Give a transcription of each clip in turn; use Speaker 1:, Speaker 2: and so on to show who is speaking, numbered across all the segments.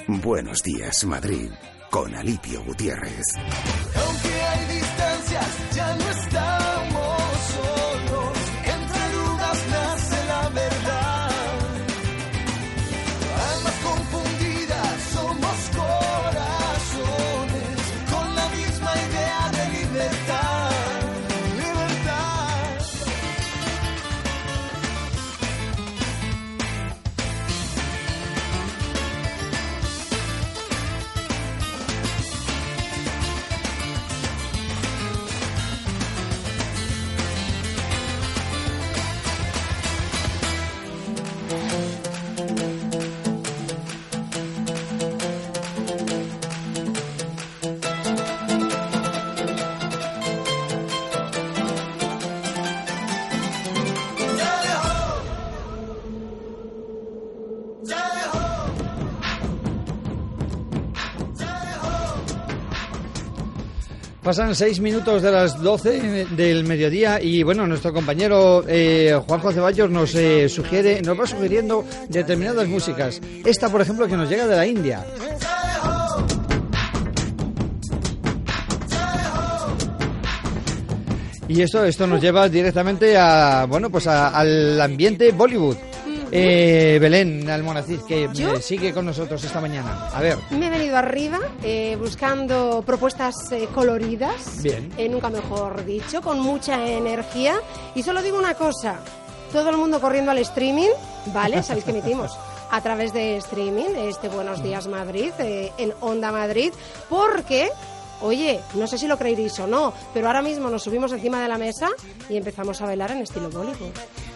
Speaker 1: Buenos días, Madrid, con Alipio Gutiérrez.
Speaker 2: Aunque hay distancias, ya no estamos solos. Entre dudas nace la verdad. Almas confundidas, somos corazones con la misma idea de libertad.
Speaker 3: Pasan 6 minutos de las 12 del mediodía y bueno, nuestro compañero Juanjo Ceballos nos va sugiriendo determinadas músicas. Esta, por ejemplo, que nos llega de la India. Y esto nos lleva directamente al ambiente Bollywood. Belén Almonacid, que sigue con nosotros esta mañana. A ver.
Speaker 4: Me he venido arriba buscando propuestas coloridas.
Speaker 3: Bien.
Speaker 4: Nunca mejor dicho, con mucha energía. Y solo digo una cosa. Todo el mundo corriendo al streaming, ¿vale? Sabéis que emitimos a través de streaming Buenos Días Madrid, en Onda Madrid, porque... Oye, no sé si lo creeréis o no, pero ahora mismo nos subimos encima de la mesa y empezamos a bailar en estilo Bollywood.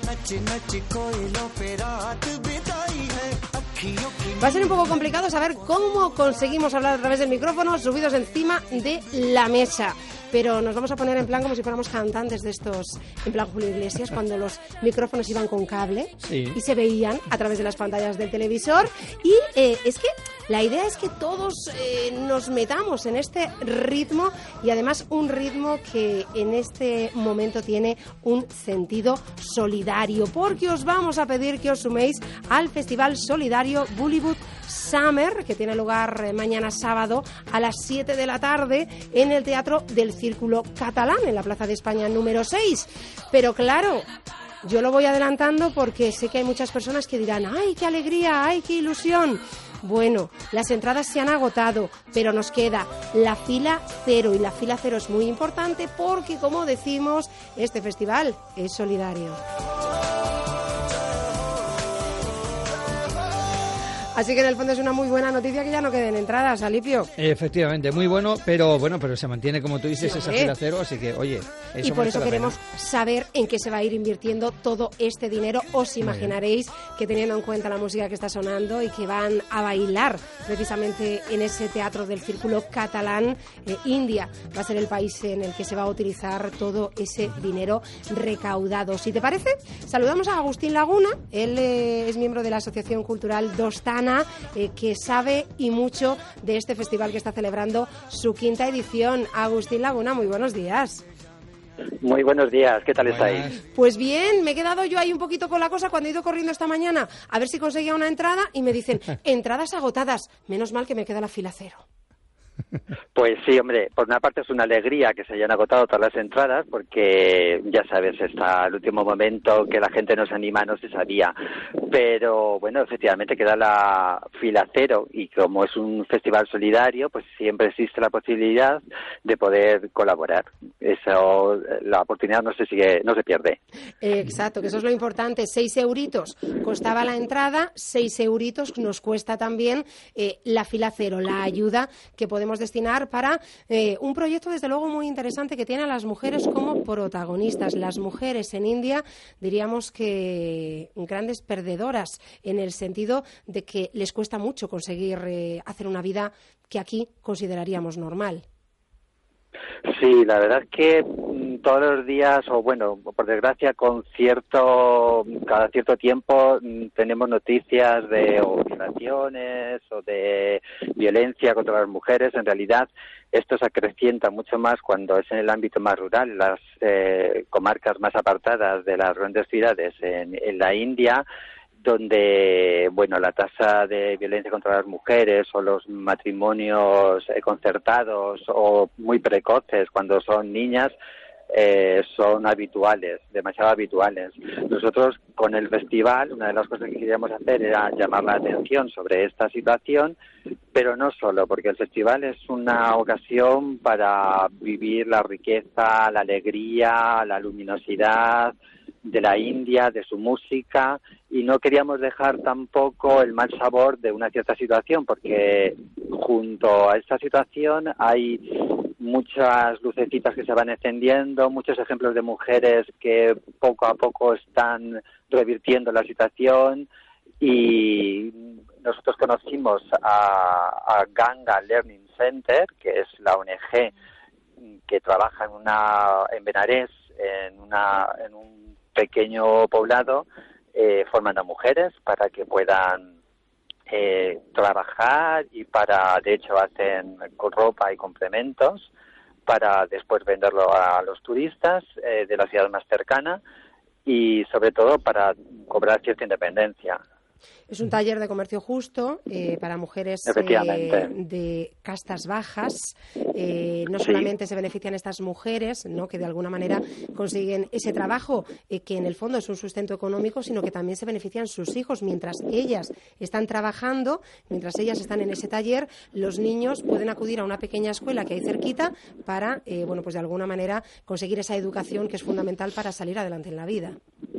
Speaker 4: Va a ser un poco complicado saber cómo conseguimos hablar a través del micrófono subidos encima de la mesa. Pero nos vamos a poner en plan como si fuéramos cantantes de estos, en plan Julio Iglesias, cuando los micrófonos iban con cable y se veían a través de las pantallas del televisor. Y es que la idea es que todos nos metamos en este ritmo y además un ritmo que en este momento tiene un sentido solidario, porque os vamos a pedir que os suméis al Festival Solidario Bollywood Summer, que tiene lugar mañana sábado a las 7 de la tarde en el Teatro del Círculo Catalán, en la Plaza de España número 6. Pero claro, yo lo voy adelantando porque sé que hay muchas personas que dirán ¡ay, qué alegría! ¡Ay, qué ilusión! Bueno, las entradas se han agotado, pero nos queda la fila cero, y la fila cero es muy importante porque, como decimos, este festival es solidario. Así que en el fondo es una muy buena noticia que ya no queden entradas, Alipio.
Speaker 3: Efectivamente, muy bueno, pero se mantiene, como tú dices, esa fila cero, así que, oye, eso
Speaker 4: y por eso queremos saber en qué se va a ir invirtiendo todo este dinero. Os imaginaréis que, teniendo en cuenta la música que está sonando y que van a bailar precisamente en ese Teatro del Círculo Catalán, India va a ser el país en el que se va a utilizar todo ese dinero recaudado. Si te parece, saludamos a Agustín Laguna. Él es miembro de la Asociación Cultural Dostana, que sabe y mucho de este festival que está celebrando su 5ª edición. Agustín Laguna, muy buenos días.
Speaker 5: Muy buenos días, ¿qué tal estáis?
Speaker 4: Pues bien, me he quedado yo ahí un poquito con la cosa cuando he ido corriendo esta mañana a ver si conseguía una entrada y me dicen, entradas agotadas. Menos mal que me queda la fila cero.
Speaker 5: Pues sí, hombre, por una parte es una alegría que se hayan agotado todas las entradas, porque ya sabes, hasta el último momento que la gente nos anima no se sabía, pero bueno, efectivamente queda la fila cero, y como es un festival solidario, pues siempre existe la posibilidad de poder colaborar. Eso, la oportunidad no se pierde.
Speaker 4: Exacto, que eso es lo importante. 6 euritos costaba la entrada, 6 euritos nos cuesta también la fila cero, la ayuda que podemos destinar para un proyecto desde luego muy interesante que tiene a las mujeres como protagonistas. Las mujeres en India, diríamos que grandes perdedoras, en el sentido de que les cuesta mucho conseguir hacer una vida que aquí consideraríamos normal.
Speaker 5: Sí, la verdad es que todos los días, o bueno, por desgracia, cada cierto tiempo tenemos noticias de violaciones o de violencia contra las mujeres. En realidad, esto se acrecienta mucho más cuando es en el ámbito más rural, las comarcas más apartadas de las grandes ciudades en la India. donde, bueno, la tasa de violencia contra las mujeres o los matrimonios concertados o muy precoces cuando son niñas son habituales, demasiado habituales. Nosotros con el festival, una de las cosas que queríamos hacer era llamar la atención sobre esta situación, pero no solo, porque el festival es una ocasión para vivir la riqueza, la alegría, la luminosidad de la India, de su música, y no queríamos dejar tampoco el mal sabor de una cierta situación, porque junto a esta situación hay muchas lucecitas que se van encendiendo, muchos ejemplos de mujeres que poco a poco están revirtiendo la situación, y nosotros conocimos a Ganga Learning Center, que es la ONG que trabaja en Benarés, en un pequeño poblado, formando a mujeres para que puedan trabajar, y de hecho hacen ropa y complementos para después venderlo a los turistas de la ciudad más cercana, y sobre todo para cobrar cierta independencia.
Speaker 4: Es un taller de comercio justo para mujeres de castas bajas. No solamente se benefician estas mujeres, ¿no?, que de alguna manera consiguen ese trabajo que en el fondo es un sustento económico, sino que también se benefician sus hijos. Mientras ellas están trabajando, mientras ellas están en ese taller, los niños pueden acudir a una pequeña escuela que hay cerquita para, pues de alguna manera conseguir esa educación que es fundamental para salir adelante en la vida.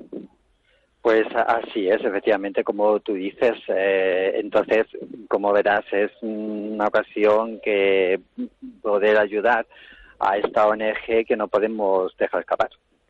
Speaker 5: Pues así es, efectivamente, como tú dices. Entonces, como verás, es una ocasión que poder ayudar a esta ONG que no podemos dejar escapar.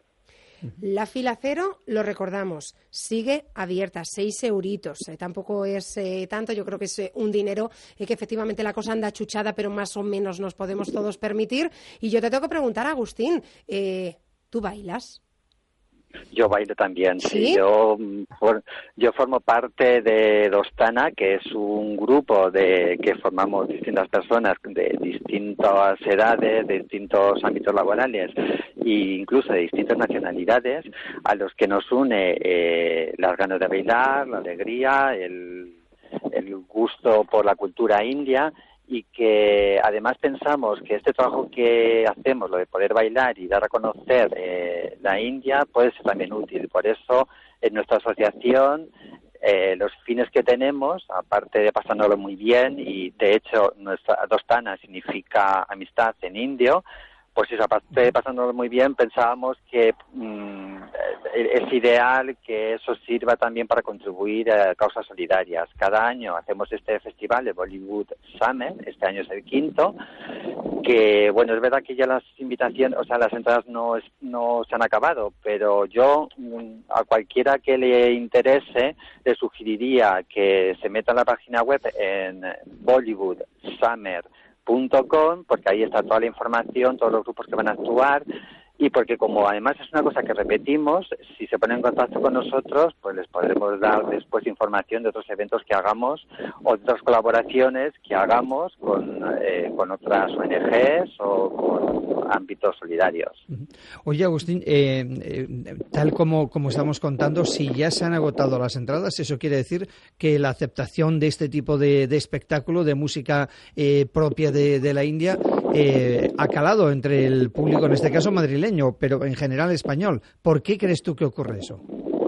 Speaker 4: La fila cero, lo recordamos, sigue abierta, 6 euritos. Tampoco es tanto, yo creo que es un dinero que efectivamente la cosa anda chuchada, pero más o menos nos podemos todos permitir. Y yo te tengo que preguntar, Agustín, ¿tú bailas?
Speaker 5: Yo bailo también,
Speaker 4: sí.
Speaker 5: Yo formo parte de Dostana, que es un grupo que formamos distintas personas de distintas edades, de distintos ámbitos laborales e incluso de distintas nacionalidades, a los que nos une las ganas de bailar, la alegría, el gusto por la cultura india, y que además pensamos que este trabajo que hacemos, lo de poder bailar y dar a conocer la India, puede ser también útil. Por eso, en nuestra asociación, los fines que tenemos, aparte de pasándolo muy bien, y de hecho nuestra Dostana significa amistad en indio, pues eso, aparte de pasándolo muy bien, pensábamos que es ideal que eso sirva también para contribuir a causas solidarias. Cada año hacemos este festival de Bollywood Summer, este año es el 5º, que bueno, es verdad que ya las invitaciones, o sea, las entradas no se han acabado, pero yo a cualquiera que le interese le sugeriría que se meta en la página web en BollywoodSummer.com, porque ahí está toda la información, todos los grupos que van a actuar, y porque como además es una cosa que repetimos, si se ponen en contacto con nosotros, pues les podremos dar después información de otros eventos que hagamos o de otras colaboraciones que hagamos con otras ONGs o con ámbitos solidarios.
Speaker 3: Oye, Agustín, tal como estamos contando, si ya se han agotado las entradas, eso quiere decir que la aceptación de este tipo de espectáculo, de música propia de la India, ha calado entre el público, en este caso madrileño, pero en general español. ¿Por qué crees tú que ocurre eso?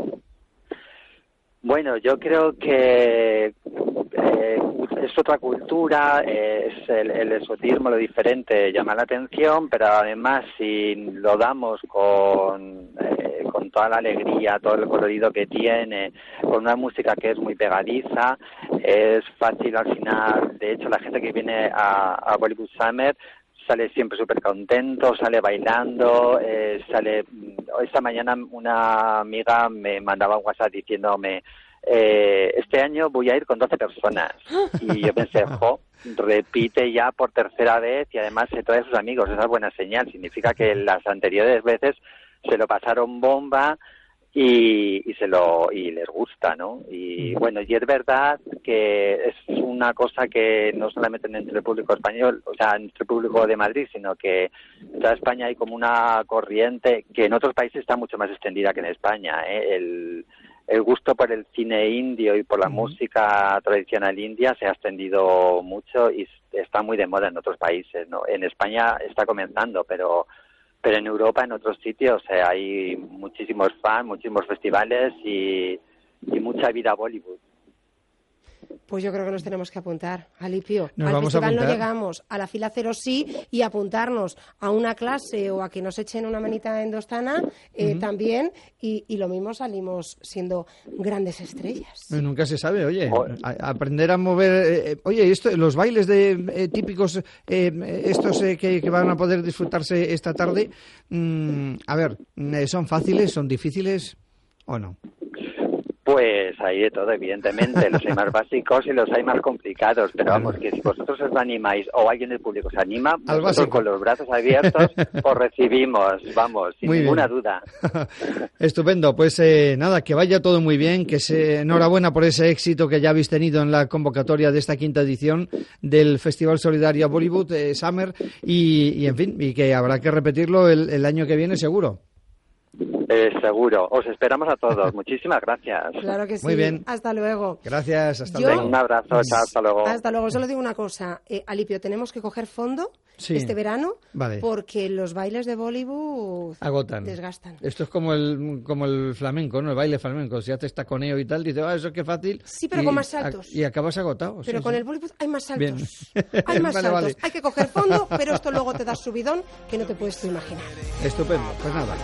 Speaker 5: Bueno, yo creo que es otra cultura, es el exotismo, lo diferente llama la atención, pero además si lo damos con toda la alegría, todo el colorido que tiene, con una música que es muy pegadiza, es fácil al final. De hecho, la gente que viene a Bollywood Summer sale siempre súper contento, sale bailando, esta mañana una amiga me mandaba un WhatsApp diciéndome, este año voy a ir con 12 personas. Y yo pensé, repite ya por tercera vez y además se trae a sus amigos. Esa es buena señal, significa que las anteriores veces se lo pasaron bomba y les gusta, ¿no? Y bueno, y es verdad que es una cosa que no solamente entre el público español, o sea, entre el público de Madrid, sino que en toda España hay como una corriente que en otros países está mucho más extendida que en España, el gusto por el cine indio y por la música tradicional india se ha extendido mucho y está muy de moda en otros países, ¿no? En España está comenzando, pero en Europa, en otros sitios, hay muchísimos fans, muchísimos festivales y mucha vida Bollywood.
Speaker 4: Pues yo creo que nos tenemos que apuntar, Alipio.
Speaker 3: Nos
Speaker 4: al festival no
Speaker 3: apuntar.
Speaker 4: llegamos, a la fila 0 sí, y apuntarnos a una clase o a que nos echen una manita endostana también, y lo mismo salimos siendo grandes estrellas.
Speaker 3: Nunca se sabe, oye, aprender a mover... oye, los bailes típicos, estos que van a poder disfrutarse esta tarde, a ver, ¿son fáciles, son difíciles o no?
Speaker 5: Pues hay de todo, evidentemente. Los hay más básicos y los hay más complicados. Pero vamos, que si vosotros os animáis o alguien del público se anima, nosotros con los brazos abiertos os recibimos, vamos, sin ninguna duda.
Speaker 3: Estupendo. Pues nada, que vaya todo muy bien. Enhorabuena por ese éxito que ya habéis tenido en la convocatoria de esta 5ª edición del Festival Solidario Bollywood Summer. Y en fin, y que habrá que repetirlo el año que viene seguro.
Speaker 5: Seguro. Os esperamos a todos. Muchísimas gracias.
Speaker 4: Claro que sí.
Speaker 3: Muy bien.
Speaker 4: Hasta luego.
Speaker 3: Gracias, hasta luego.
Speaker 5: Un abrazo, chao, hasta luego.
Speaker 4: Hasta luego. Solo digo una cosa, Alipio, tenemos que coger fondo este verano, porque los bailes de Bollywood
Speaker 3: agotan,
Speaker 4: desgastan.
Speaker 3: Esto es como el flamenco, ¿no? El baile flamenco. Si haces taconeo y tal, dices, eso qué fácil.
Speaker 4: Sí, pero con más saltos.
Speaker 3: Y acabas agotado.
Speaker 4: Pero con el Bollywood hay más saltos.
Speaker 3: Bien.
Speaker 4: Hay más saltos.
Speaker 3: Vale.
Speaker 4: Hay que coger fondo, pero esto luego te da subidón que no te puedes tú imaginar.
Speaker 3: Estupendo. Pues nada.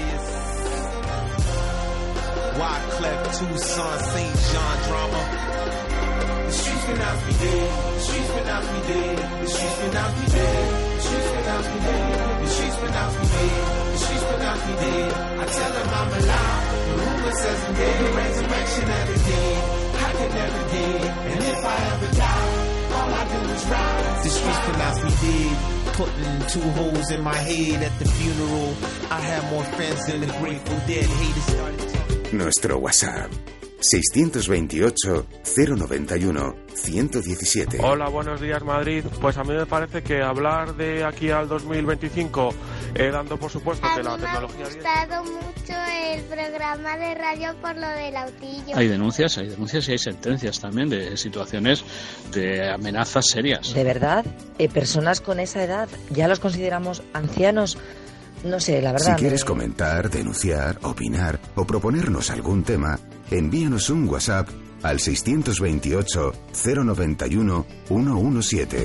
Speaker 6: Wyclef, Tucson, St. John drama. The streets pronounce me dead. The streets pronounce me dead. The streets pronounce me dead. The streets pronounce me dead. The streets pronounce me dead. The streets pronounce me dead. I tell them I'm alive. The rumor says I'm dead. The resurrection of the dead. I could never dead. And if I ever die, all I do is rise. The streets pronounce me dead. Putting 2 holes in my head at the funeral. I had more friends than the Grateful Dead. Haters started talking.
Speaker 1: Nuestro WhatsApp 628 091 117.
Speaker 7: Hola, buenos días Madrid. Pues a mí me parece que hablar de aquí al 2025, dando por supuesto que la tecnología...
Speaker 8: Me ha gustado mucho el programa de radio por lo del autillo.
Speaker 9: Hay denuncias y hay sentencias también de situaciones de amenazas serias.
Speaker 10: ¿De verdad? ¿Personas con esa edad ya los consideramos ancianos? No sé, la verdad...
Speaker 1: Si quieres comentar, denunciar, opinar o proponernos algún tema, envíanos un WhatsApp al 628 091 117.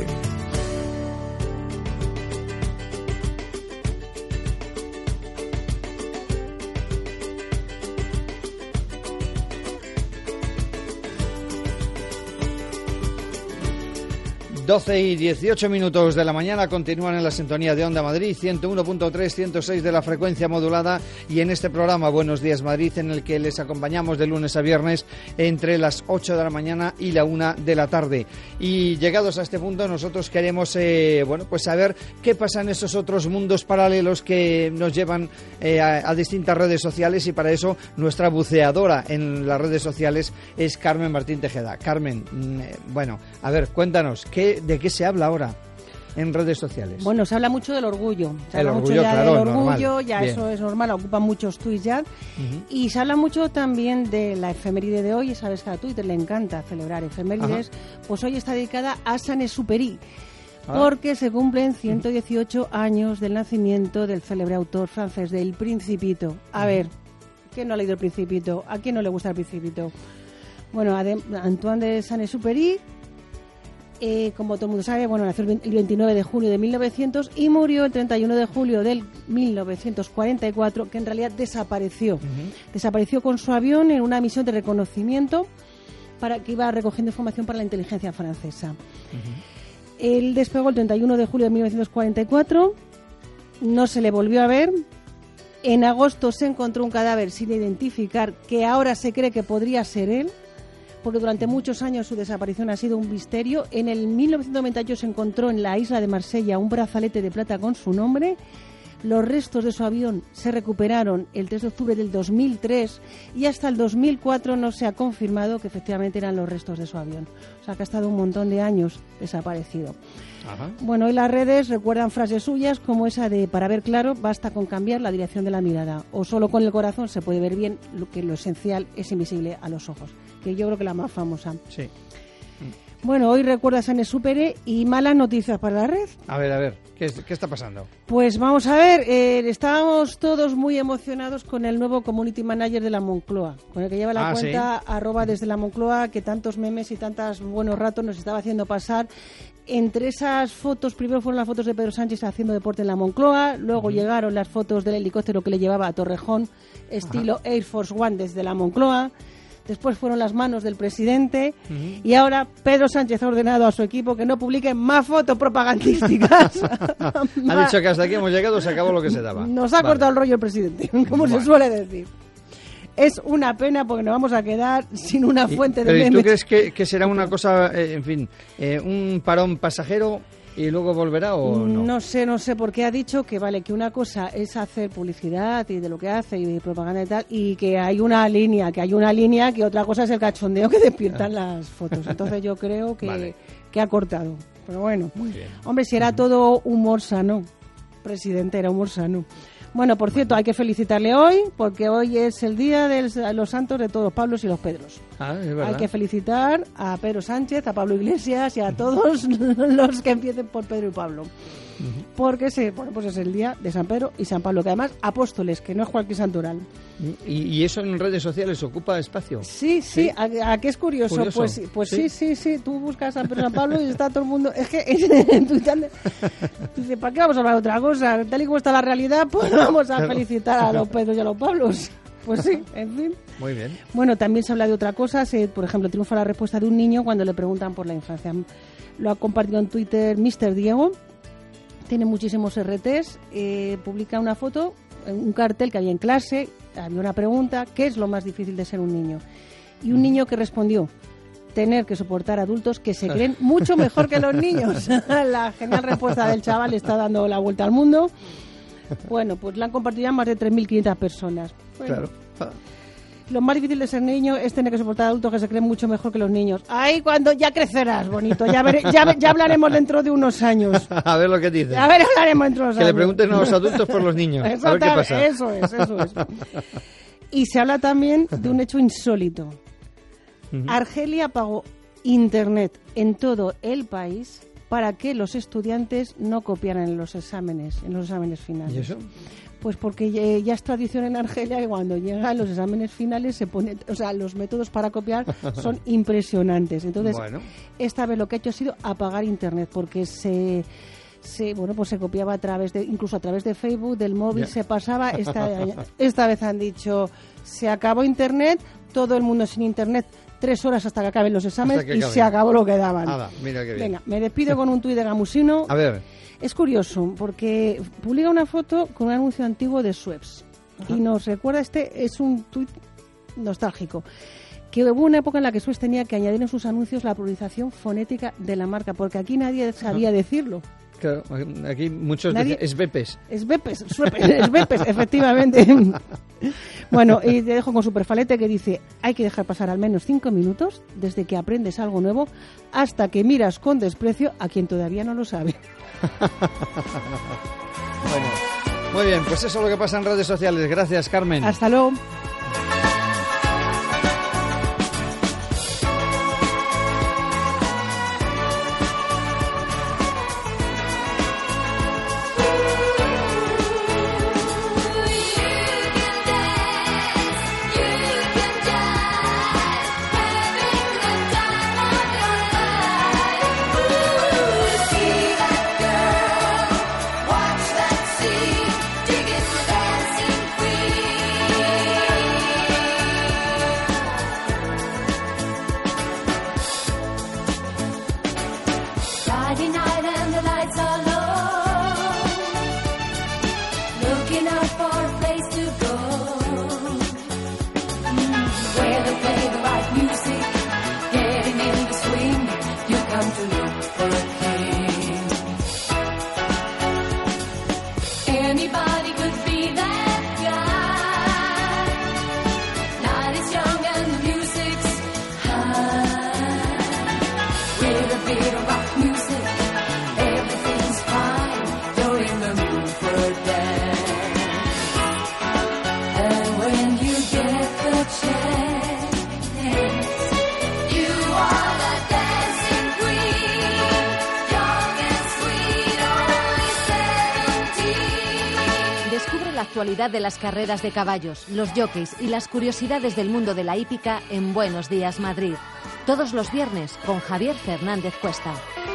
Speaker 3: Doce y 18 minutos de la mañana continúan en la sintonía de Onda Madrid, 101.3, 106 de la frecuencia modulada, y en este programa Buenos Días Madrid, en el que les acompañamos de lunes a viernes entre las 8 de la mañana y la 1 de la tarde. Y llegados a este punto, nosotros queremos pues saber qué pasa en esos otros mundos paralelos que nos llevan a distintas redes sociales, y para eso nuestra buceadora en las redes sociales es Carmen Martín Tejeda. Carmen, bueno, a ver, cuéntanos, ¿de qué se habla ahora en redes sociales?
Speaker 11: Bueno, se habla mucho del orgullo. Se habla
Speaker 3: orgullo,
Speaker 11: mucho ya
Speaker 3: claro,
Speaker 11: del orgullo,
Speaker 3: normal.
Speaker 11: Ya bien. Eso es normal, ocupan muchos tuits ya. Y se habla mucho también de la efeméride de hoy, y sabes que a Twitter le encanta celebrar efemérides. Pues hoy está dedicada a Saint-Exupéry, porque se cumplen 118 años del nacimiento del célebre autor francés del Principito. A ver, ¿quién no ha leído el Principito? ¿A quién no le gusta el Principito? Bueno, Antoine de Saint-Exupéry, como todo el mundo sabe, bueno, nació el 29 de junio de 1900 y murió el 31 de julio del 1944, que en realidad desapareció. Desapareció con su avión en una misión de reconocimiento que iba recogiendo información para la inteligencia francesa. Él despegó el 31 de julio de 1944, no se le volvió a ver. En agosto se encontró un cadáver sin identificar, que ahora se cree que podría ser él, porque durante muchos años su desaparición ha sido un misterio. En el 1998 se encontró en la isla de Marsella un brazalete de plata con su nombre, Los restos de su avión se recuperaron el 3 de octubre del 2003 y hasta el 2004 no se ha confirmado que efectivamente eran los restos de su avión. O sea que ha estado un montón de años desaparecido.
Speaker 3: Ajá.
Speaker 11: Bueno, hoy las redes recuerdan frases suyas como esa de: para ver claro basta con cambiar la dirección de la mirada, o solo con el corazón se puede ver bien, lo que lo esencial es invisible a los ojos, que yo creo que la más famosa.
Speaker 3: Sí.
Speaker 11: Bueno, hoy recuerda San Exupéry y malas noticias para la red.
Speaker 3: A ver, ¿qué está pasando?
Speaker 11: Pues vamos a ver, estábamos todos muy emocionados con el nuevo Community Manager de la Moncloa, con el que lleva la cuenta @ desde la Moncloa, que tantos memes y tantos buenos ratos nos estaba haciendo pasar. Entre esas fotos, primero fueron las fotos de Pedro Sánchez haciendo deporte en la Moncloa, luego llegaron las fotos del helicóptero que le llevaba a Torrejón, estilo Air Force One desde la Moncloa. Después fueron las manos del presidente y ahora Pedro Sánchez ha ordenado a su equipo que no publiquen más fotos propagandísticas.
Speaker 3: Ha dicho que hasta aquí hemos llegado, se acabó lo que se daba.
Speaker 11: Nos ha cortado el rollo el presidente, como se suele decir. Es una pena porque nos vamos a quedar sin una fuente de memes.
Speaker 3: ¿Tú crees que será una cosa, un parón pasajero y luego volverá o no?
Speaker 11: No sé, porque ha dicho que vale, que una cosa es hacer publicidad y de lo que hace y propaganda y tal, y que hay una línea, que otra cosa es el cachondeo que despiertan las fotos. Entonces yo creo que ha cortado. Pero bueno, hombre, si era todo humor sano, presidente, era humor sano. Bueno, por cierto, hay que felicitarle hoy, porque hoy es el día de los santos de todos los Pablos y los Pedros.
Speaker 3: Es verdad.
Speaker 11: Hay que felicitar a Pedro Sánchez, a Pablo Iglesias y a todos los que empiecen por Pedro y Pablo. Porque pues es el día de San Pedro y San Pablo, que además apóstoles, que no es cualquier santoral.
Speaker 3: ¿Y eso en redes sociales ocupa espacio?
Speaker 11: Sí. ¿A qué es curioso? Pues sí. Tú buscas a San Pedro y San Pablo y está todo el mundo... Es que en Twitter dice, ¿para qué vamos a hablar de otra cosa? Tal y como está la realidad, pues vamos a felicitar a los Pedros y a los Pablos. Pues sí, en fin.
Speaker 3: Muy bien.
Speaker 11: Bueno, también se habla de otra cosa. Por ejemplo, triunfa la respuesta de un niño cuando le preguntan por la infancia. Lo ha compartido en Twitter Mr. Diego. Tiene muchísimos RTs. Publica una foto, un cartel que había en clase. Había una pregunta: ¿qué es lo más difícil de ser un niño? Y un niño que respondió: tener que soportar adultos que se creen mucho mejor que los niños. La genial respuesta del chaval está dando la vuelta al mundo. Bueno, pues la han compartido ya más de 3.500 personas. Bueno,
Speaker 3: claro.
Speaker 11: Lo más difícil de ser niño es tener que soportar adultos que se creen mucho mejor que los niños. ¡Ay, cuando ya crecerás, bonito! Ya hablaremos dentro de unos años.
Speaker 3: A ver lo que dices.
Speaker 11: A ver, hablaremos dentro de unos años.
Speaker 3: Que le pregunten a los adultos por los niños. A ver qué pasa.
Speaker 11: Eso es. Y se habla también de un hecho insólito. Argelia pagó internet en todo el país para que los estudiantes no copiaran en los exámenes finales.
Speaker 3: ¿Y eso?
Speaker 11: Pues porque ya es tradición en Argelia que cuando llegan los exámenes finales se pone, los métodos para copiar son impresionantes. Entonces, esta vez lo que ha hecho ha sido apagar internet, porque se copiaba incluso a través de Facebook, del móvil, se pasaba. Esta vez han dicho, se acabó internet, todo el mundo sin internet, 3 horas hasta que acaben los exámenes y se acabó lo que daban.
Speaker 3: Mira qué bien.
Speaker 11: Venga, me despido con un tuit de Gamusino.
Speaker 3: A ver.
Speaker 11: Es curioso, porque publica una foto con un anuncio antiguo de Schweppes. Y nos recuerda, es un tuit nostálgico, que hubo una época en la que Schweppes tenía que añadir en sus anuncios la pronunciación fonética de la marca, porque aquí nadie sabía decirlo.
Speaker 3: Claro, aquí muchos dicen Schweppes.
Speaker 11: Schweppes, efectivamente. Bueno, y te dejo con Superfalete, que dice: hay que dejar pasar al menos 5 minutos desde que aprendes algo nuevo hasta que miras con desprecio a quien todavía no lo sabe.
Speaker 3: Bueno, muy bien, pues eso es lo que pasa en redes sociales. Gracias, Carmen.
Speaker 11: Hasta luego.
Speaker 12: Anybody la actualidad de las carreras de caballos, los jockeys y las curiosidades del mundo de la hípica en Buenos Días Madrid. Todos los viernes con Javier Fernández Cuesta.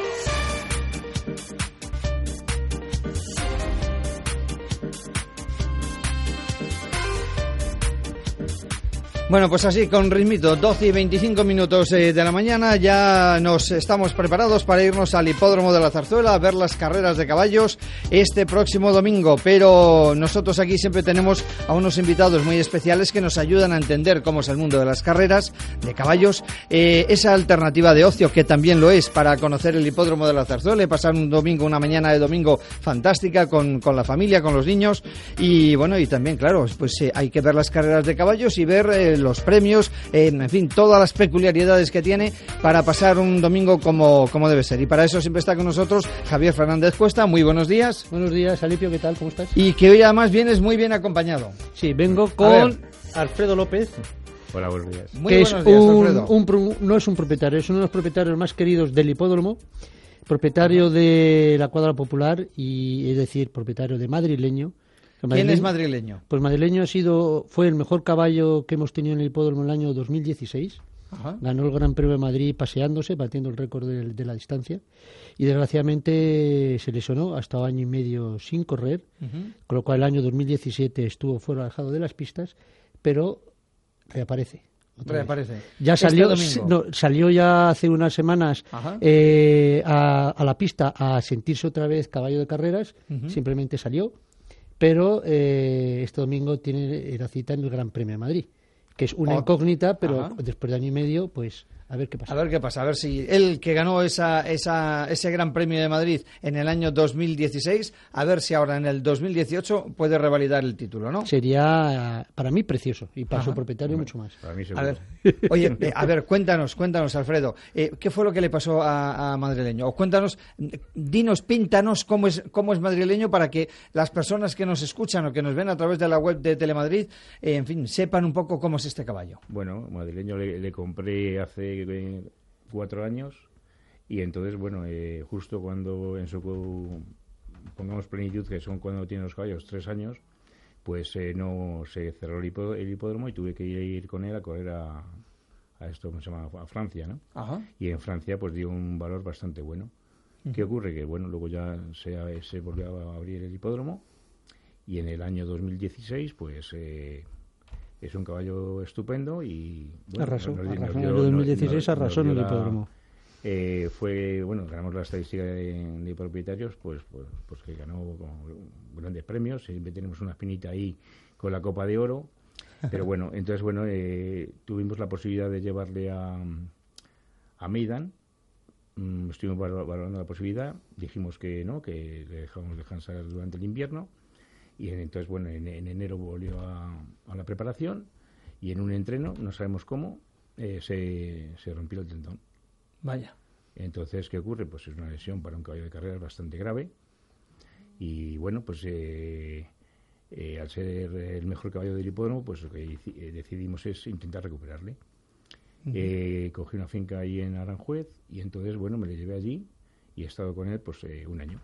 Speaker 3: Bueno, pues así, con ritmito, 12 y 25 minutos de la mañana, ya nos estamos preparados para irnos al Hipódromo de la Zarzuela a ver las carreras de caballos este próximo domingo, pero nosotros aquí siempre tenemos a unos invitados muy especiales que nos ayudan a entender cómo es el mundo de las carreras de caballos, esa alternativa de ocio que también lo es para conocer el Hipódromo de la Zarzuela y pasar un domingo, una mañana de domingo fantástica con la familia, con los niños, y bueno, y también, claro, pues hay que ver las carreras de caballos y ver los premios, en fin, todas las peculiaridades que tiene para pasar un domingo como debe ser. Y para eso siempre está con nosotros Javier Fernández Cuesta. Muy buenos días.
Speaker 13: Buenos días, Alipio, ¿qué tal? ¿Cómo estás?
Speaker 3: Y que hoy además vienes muy bien acompañado.
Speaker 13: Sí, vengo con Alfredo López.
Speaker 14: Hola, buenos días.
Speaker 3: Muy buenos días, Alfredo.
Speaker 13: No es un propietario, es uno de los propietarios más queridos del hipódromo, propietario de la Cuadra Popular y, es decir, propietario de Madrileño.
Speaker 3: ¿Quién es madrileño?
Speaker 13: Pues Madrileño fue el mejor caballo que hemos tenido en el hipódromo en el año 2016. Ajá. Ganó el Gran Premio de Madrid paseándose, batiendo el récord de la distancia. Y desgraciadamente se lesionó hasta año y medio sin correr, con lo cual el año 2017 estuvo fuera alejado de las pistas, pero reaparece. Ya salió ya hace unas semanas a la pista a sentirse otra vez caballo de carreras, simplemente salió. Pero este domingo tiene la cita en el Gran Premio de Madrid, que es una incógnita, pero después de año y medio, pues a ver qué pasa.
Speaker 3: A ver si él que ganó ese Gran Premio de Madrid en el año 2016, a ver si ahora en el 2018 puede revalidar el título, ¿no?
Speaker 13: Sería para mí precioso y para su propietario mucho más.
Speaker 14: Para mí seguro.
Speaker 3: A ver, cuéntanos, Alfredo, ¿qué fue lo que le pasó a Madrileño? O cuéntanos, píntanos cómo es Madrileño para que las personas que nos escuchan o que nos ven a través de la web de Telemadrid, en fin, sepan un poco cómo es este caballo.
Speaker 14: Bueno, Madrileño le compré hace 4 años y entonces, bueno, justo cuando pongamos plenitud, que son cuando tienen los caballos 3 años, pues no se cerró el hipódromo y tuve que ir con él a correr a esto, ¿cómo se llama? A Francia, ¿no? Ajá. Y en Francia pues dio un valor bastante bueno. ¿Qué ocurre? Que bueno, luego ya se volvió a abrir el hipódromo y en el año 2016 pues es un caballo estupendo y bueno,
Speaker 13: arrasó. En el año 2016 arrasó en el hipódromo.
Speaker 14: Ganamos la estadística de propietarios, pues que ganó grandes premios. Siempre tenemos una espinita ahí con la Copa de Oro, pero bueno, entonces tuvimos la posibilidad de llevarle a Meidan. Estuvimos valorando la posibilidad, dijimos que no, que le dejábamos descansar durante el invierno. Y entonces, bueno, en enero volvió a la preparación y en un entreno, no sabemos cómo, se rompió el tendón.
Speaker 3: Vaya.
Speaker 14: Entonces, ¿qué ocurre? Pues es una lesión para un caballo de carreras bastante grave y, bueno, pues al ser el mejor caballo del hipódromo, pues lo que decidimos es intentar recuperarle. Cogí una finca ahí en Aranjuez y entonces, bueno, me le llevé allí y he estado con él pues un año.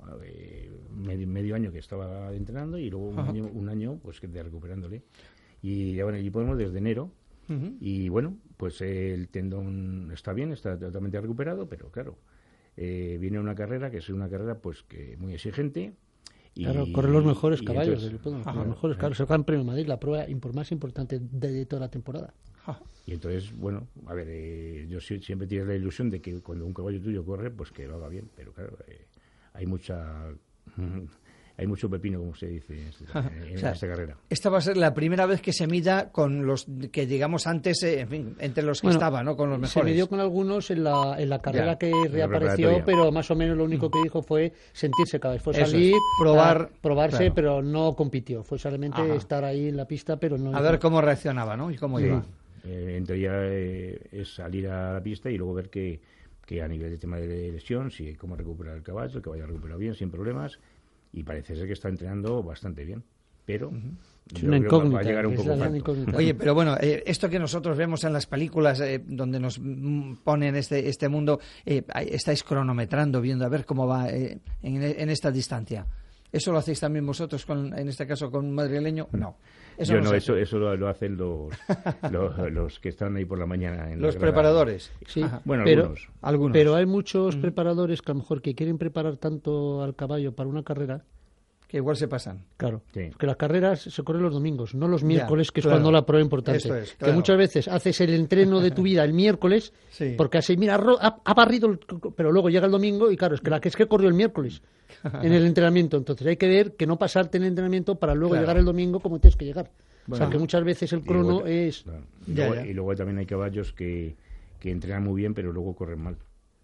Speaker 14: Medio año que estaba entrenando y luego un año pues de recuperándole y ya bueno, el hipódromo desde enero y bueno, pues el tendón está bien, está totalmente recuperado, pero claro, viene una carrera que es una carrera pues que muy exigente y
Speaker 13: claro, corren los mejores caballos del hipódromo, los mejores caballos, el Gran Premio de Madrid, la prueba más importante de toda la temporada.
Speaker 14: Y entonces, bueno, a ver, yo siempre tienes la ilusión de que cuando un caballo tuyo corre, pues que lo haga bien, pero claro, hay mucho pepino, como se dice en esta carrera.
Speaker 3: Esta va a ser la primera vez que se mida con los que digamos antes, en fin, entre los que estaba, ¿no? Con los mejores.
Speaker 13: Se midió con algunos en la carrera que reapareció, pero más o menos lo único que dijo fue sentirse cada vez. Fue salir, probarse, claro. Pero no compitió. Fue solamente estar ahí en la pista, pero no...
Speaker 3: A ver cómo reaccionaba, ¿no? Y cómo iba.
Speaker 14: En teoría es salir a la pista y luego ver que a nivel de tema de lesión, cómo recuperar el caballo ha recuperado bien, sin problemas, y parece ser que está entrenando bastante bien, pero
Speaker 13: yo creo que
Speaker 14: va a llegar un poco falto.
Speaker 3: Oye, pero bueno, esto que nosotros vemos en las películas donde nos ponen este mundo, estáis cronometrando, viendo a ver cómo va en esta distancia. ¿Eso lo hacéis también vosotros, en este caso, con un madrileño? No.
Speaker 14: Yo no, eso lo hacen los que están ahí por la mañana. En
Speaker 3: los preparadores.
Speaker 14: Sí, bueno,
Speaker 3: algunos.
Speaker 13: Pero hay muchos preparadores que a lo mejor que quieren preparar tanto al caballo para una carrera
Speaker 3: que igual se pasan.
Speaker 13: Claro, porque las carreras se corren los domingos, no los miércoles, que es cuando la prueba importante.
Speaker 3: Esto es,
Speaker 13: que muchas veces haces el entreno de tu vida el miércoles, porque así, mira, ha barrido, pero luego llega el domingo y claro, es que corrió el miércoles en el entrenamiento. Entonces hay que ver que no pasarte en el entrenamiento para luego llegar el domingo como tienes que llegar. Bueno, o sea, que muchas veces el crono es...
Speaker 14: Claro. Y luego también hay caballos que entrenan muy bien, pero luego corren mal.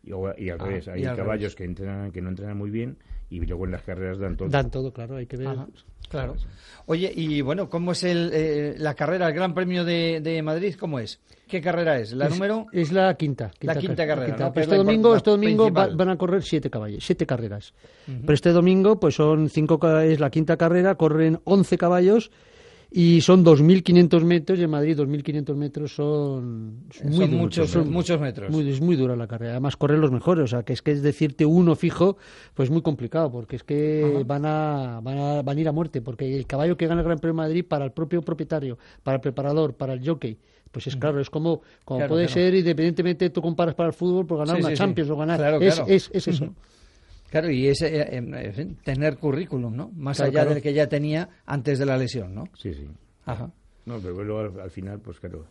Speaker 14: Y al revés, hay caballos que no entrenan muy bien y luego en las carreras dan todo.
Speaker 13: Dan todo, claro, hay que ver.
Speaker 3: Claro. Oye, y bueno, ¿cómo es la carrera, el Gran Premio de Madrid? ¿Cómo es? ¿Qué carrera es? ¿Número?
Speaker 13: Es la quinta
Speaker 3: carrera. ¿No?
Speaker 13: Este domingo van a correr 7 carreras. Pero este domingo pues son 5, es la quinta carrera, corren 11 caballos. Y son 2.500 metros, y en Madrid 2.500 metros son
Speaker 3: muchos metros.
Speaker 13: Es muy dura la carrera. Además, corren los mejores. O sea, que es decirte uno fijo, pues muy complicado, porque es que van a ir a muerte. Porque el caballo que gana el Gran Premio de Madrid, para el propio propietario, para el preparador, para el jockey, pues es claro, es como puede ser, independientemente tú comparas para el fútbol, por ganar una Champions o ganar. Es eso.
Speaker 3: Claro, y es tener currículum, ¿no? Más allá del que ya tenía antes de la lesión, ¿no?
Speaker 14: Sí. Ajá. No, pero luego al final, pues claro,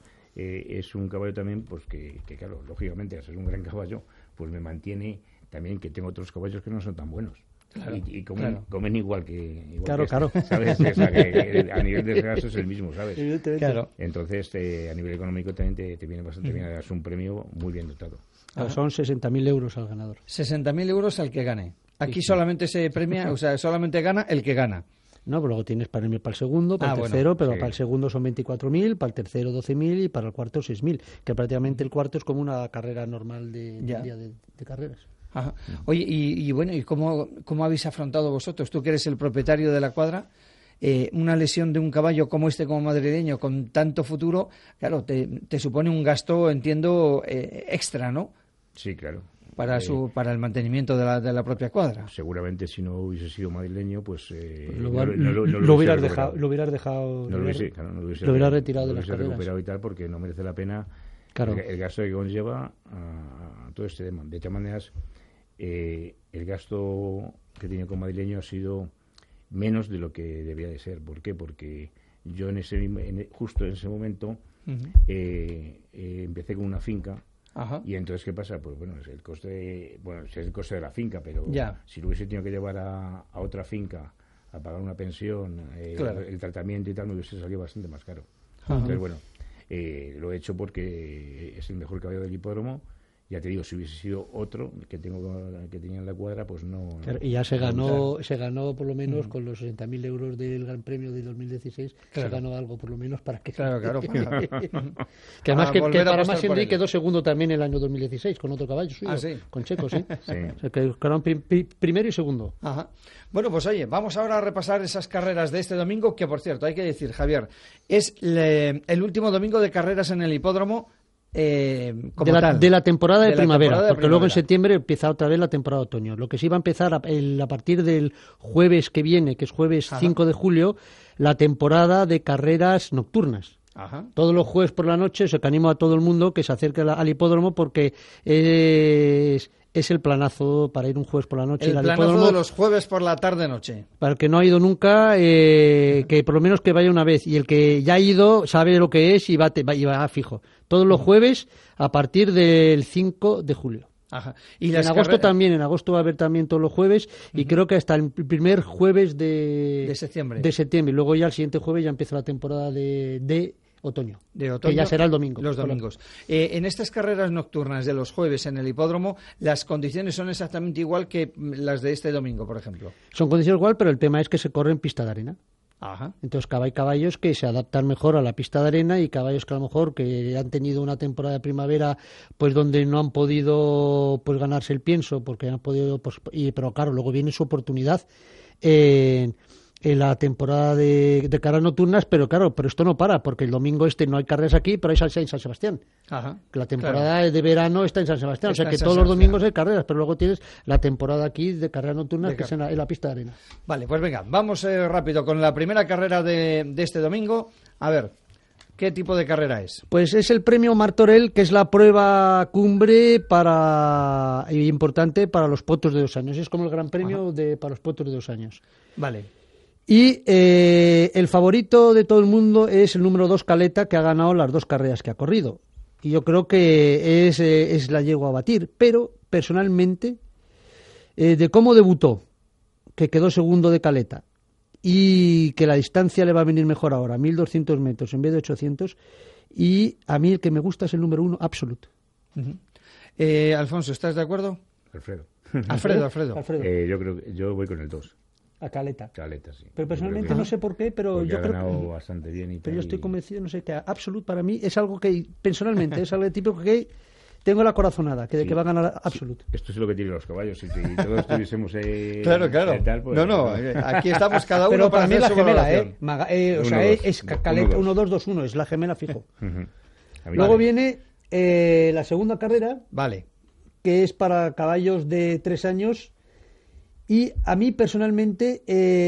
Speaker 14: es un caballo también, pues que claro, lógicamente, al ser un gran caballo, pues me mantiene también que tengo otros caballos que no son tan buenos. Claro, y comen igual que
Speaker 13: claro.
Speaker 14: ¿Sabes? O sea, que a nivel de gasto es el mismo, ¿sabes?
Speaker 3: Claro.
Speaker 14: Entonces, a nivel económico también te viene bastante bien. Es un premio muy bien dotado.
Speaker 13: Son 60.000 euros al ganador.
Speaker 3: 60.000 euros al que gane. Aquí solamente se premia, o sea, solamente gana el que gana.
Speaker 13: No, pero luego tienes premio para el segundo, para el tercero, pero para el segundo son 24.000, para el tercero 12.000 y para el cuarto 6.000, que prácticamente el cuarto es como una carrera normal de día de carreras.
Speaker 3: Ajá. Oye, y bueno, ¿y cómo habéis afrontado vosotros? Tú que eres el propietario de la cuadra, una lesión de un caballo como como madrileño, con tanto futuro, claro, te supone un gasto, entiendo, extra, ¿no?
Speaker 14: Sí, claro.
Speaker 3: Para el mantenimiento de la propia cuadra.
Speaker 14: Seguramente si no hubiese sido madrileño, pues
Speaker 13: lo hubieras dejado. Lo hubieras retirado de las carreras.
Speaker 14: Recuperado y tal, porque no merece la pena el gasto que conlleva a todo este tema. De todas maneras, el gasto que he tenido con madrileño ha sido menos de lo que debía de ser. ¿Por qué? Porque yo justo en ese momento empecé con una finca.
Speaker 3: Ajá.
Speaker 14: Y entonces, ¿qué pasa? Pues bueno, es el coste de la finca, pero si lo hubiese tenido que llevar a otra finca a pagar una pensión, el tratamiento y tal, me hubiese salido bastante más caro. Ajá. Entonces, bueno, lo he hecho porque es el mejor caballo del hipódromo. Ya te digo, si hubiese sido otro que tenía en la cuadra, pues no.
Speaker 13: Claro, y ya se ganó por lo menos con los 60.000 euros del Gran Premio de 2016, se ganó algo por lo menos para que.
Speaker 3: Claro.
Speaker 13: Que además que para más Henry quedó segundo también el año 2016 con otro caballo suyo, con Checo, sí. O sea, que quedaron primero y segundo.
Speaker 3: Ajá. Bueno, pues oye, vamos ahora a repasar esas carreras de este domingo, que por cierto, hay que decir, Javier, es el último domingo de carreras en el hipódromo.
Speaker 13: De la temporada de primavera, porque luego en septiembre empieza otra vez la temporada de otoño. Lo que sí va a empezar a partir del jueves que viene, que es jueves 5 de julio, la temporada de carreras nocturnas.
Speaker 3: Ajá.
Speaker 13: Todos los jueves por la noche, que animo a todo el mundo que se acerque al hipódromo, porque es el planazo para ir un jueves por la noche.
Speaker 3: El planazo de los jueves por la tarde-noche.
Speaker 13: Para el que no ha ido nunca, que por lo menos que vaya una vez. Y el que ya ha ido sabe lo que es y va fijo. Todos los jueves a partir del 5 de julio.
Speaker 3: Ajá.
Speaker 13: Y en agosto también, en agosto va a haber también todos los jueves y creo que hasta el primer jueves de septiembre. Y luego ya el siguiente jueves ya empieza la temporada de otoño, que ya será el domingo.
Speaker 3: Los domingos. En estas carreras nocturnas de los jueves en el hipódromo, las condiciones son exactamente igual que las de este domingo, por ejemplo.
Speaker 13: Son condiciones igual, pero el tema es que se corre en pista de arena.
Speaker 3: Ajá.
Speaker 13: Entonces hay caballos que se adaptan mejor a la pista de arena y caballos que a lo mejor que han tenido una temporada de primavera pues donde no han podido pues ganarse el pienso porque han podido pero claro, luego viene su oportunidad en en la temporada de carreras nocturnas, pero claro, pero esto no para, porque el domingo no hay carreras aquí, pero hay en San Sebastián.
Speaker 3: Ajá,
Speaker 13: que la temporada de verano está en San Sebastián,
Speaker 3: Está
Speaker 13: o sea que
Speaker 3: en San
Speaker 13: todos los
Speaker 3: Sebastián.
Speaker 13: domingos hay carreras, pero luego tienes la temporada aquí de carreras nocturnas, que es en la pista de arena.
Speaker 3: Vale, pues venga, vamos rápido con la primera carrera de este domingo. A ver, ¿qué tipo de carrera es?
Speaker 13: Pues es el premio Martorell, que es la prueba cumbre importante para los potros de 2 años. Es como el gran premio para los potros de 2 años.
Speaker 3: Vale.
Speaker 13: Y el favorito de todo el mundo es el número 2 Caleta, que ha ganado las 2 carreras que ha corrido. Y yo creo que es la yegua a batir. Pero, personalmente, de cómo debutó, que quedó segundo de Caleta, y que la distancia le va a venir mejor ahora, 1.200 metros en vez de 800, y a mí el que me gusta es el número 1, Absolute.
Speaker 3: Alfonso, ¿estás de acuerdo?
Speaker 14: Alfredo.
Speaker 3: Alfredo.
Speaker 14: Yo creo que yo voy con el 2.
Speaker 13: A Caleta.
Speaker 14: Caleta, sí.
Speaker 13: Pero personalmente no sé por qué, pero yo
Speaker 14: ha
Speaker 13: creo
Speaker 14: ganado bastante bien.
Speaker 13: Pero yo estoy convencido, no sé, que Absolute para mí es algo que, personalmente, es algo de tipo que tengo la corazonada, que va a ganar Absolute.
Speaker 14: Sí. Esto es lo que tienen los caballos. Si todos estuviésemos...
Speaker 3: claro.
Speaker 14: Tal, pues,
Speaker 3: Aquí estamos cada uno
Speaker 13: pero para mí
Speaker 3: hacer
Speaker 13: la
Speaker 3: su
Speaker 13: gemela,
Speaker 3: valoración.
Speaker 13: o sea, es Caleta 1-2-2-1, es la gemela fijo. Luego viene la segunda carrera,
Speaker 3: vale,
Speaker 13: que es para caballos de 3 años. Y a mí personalmente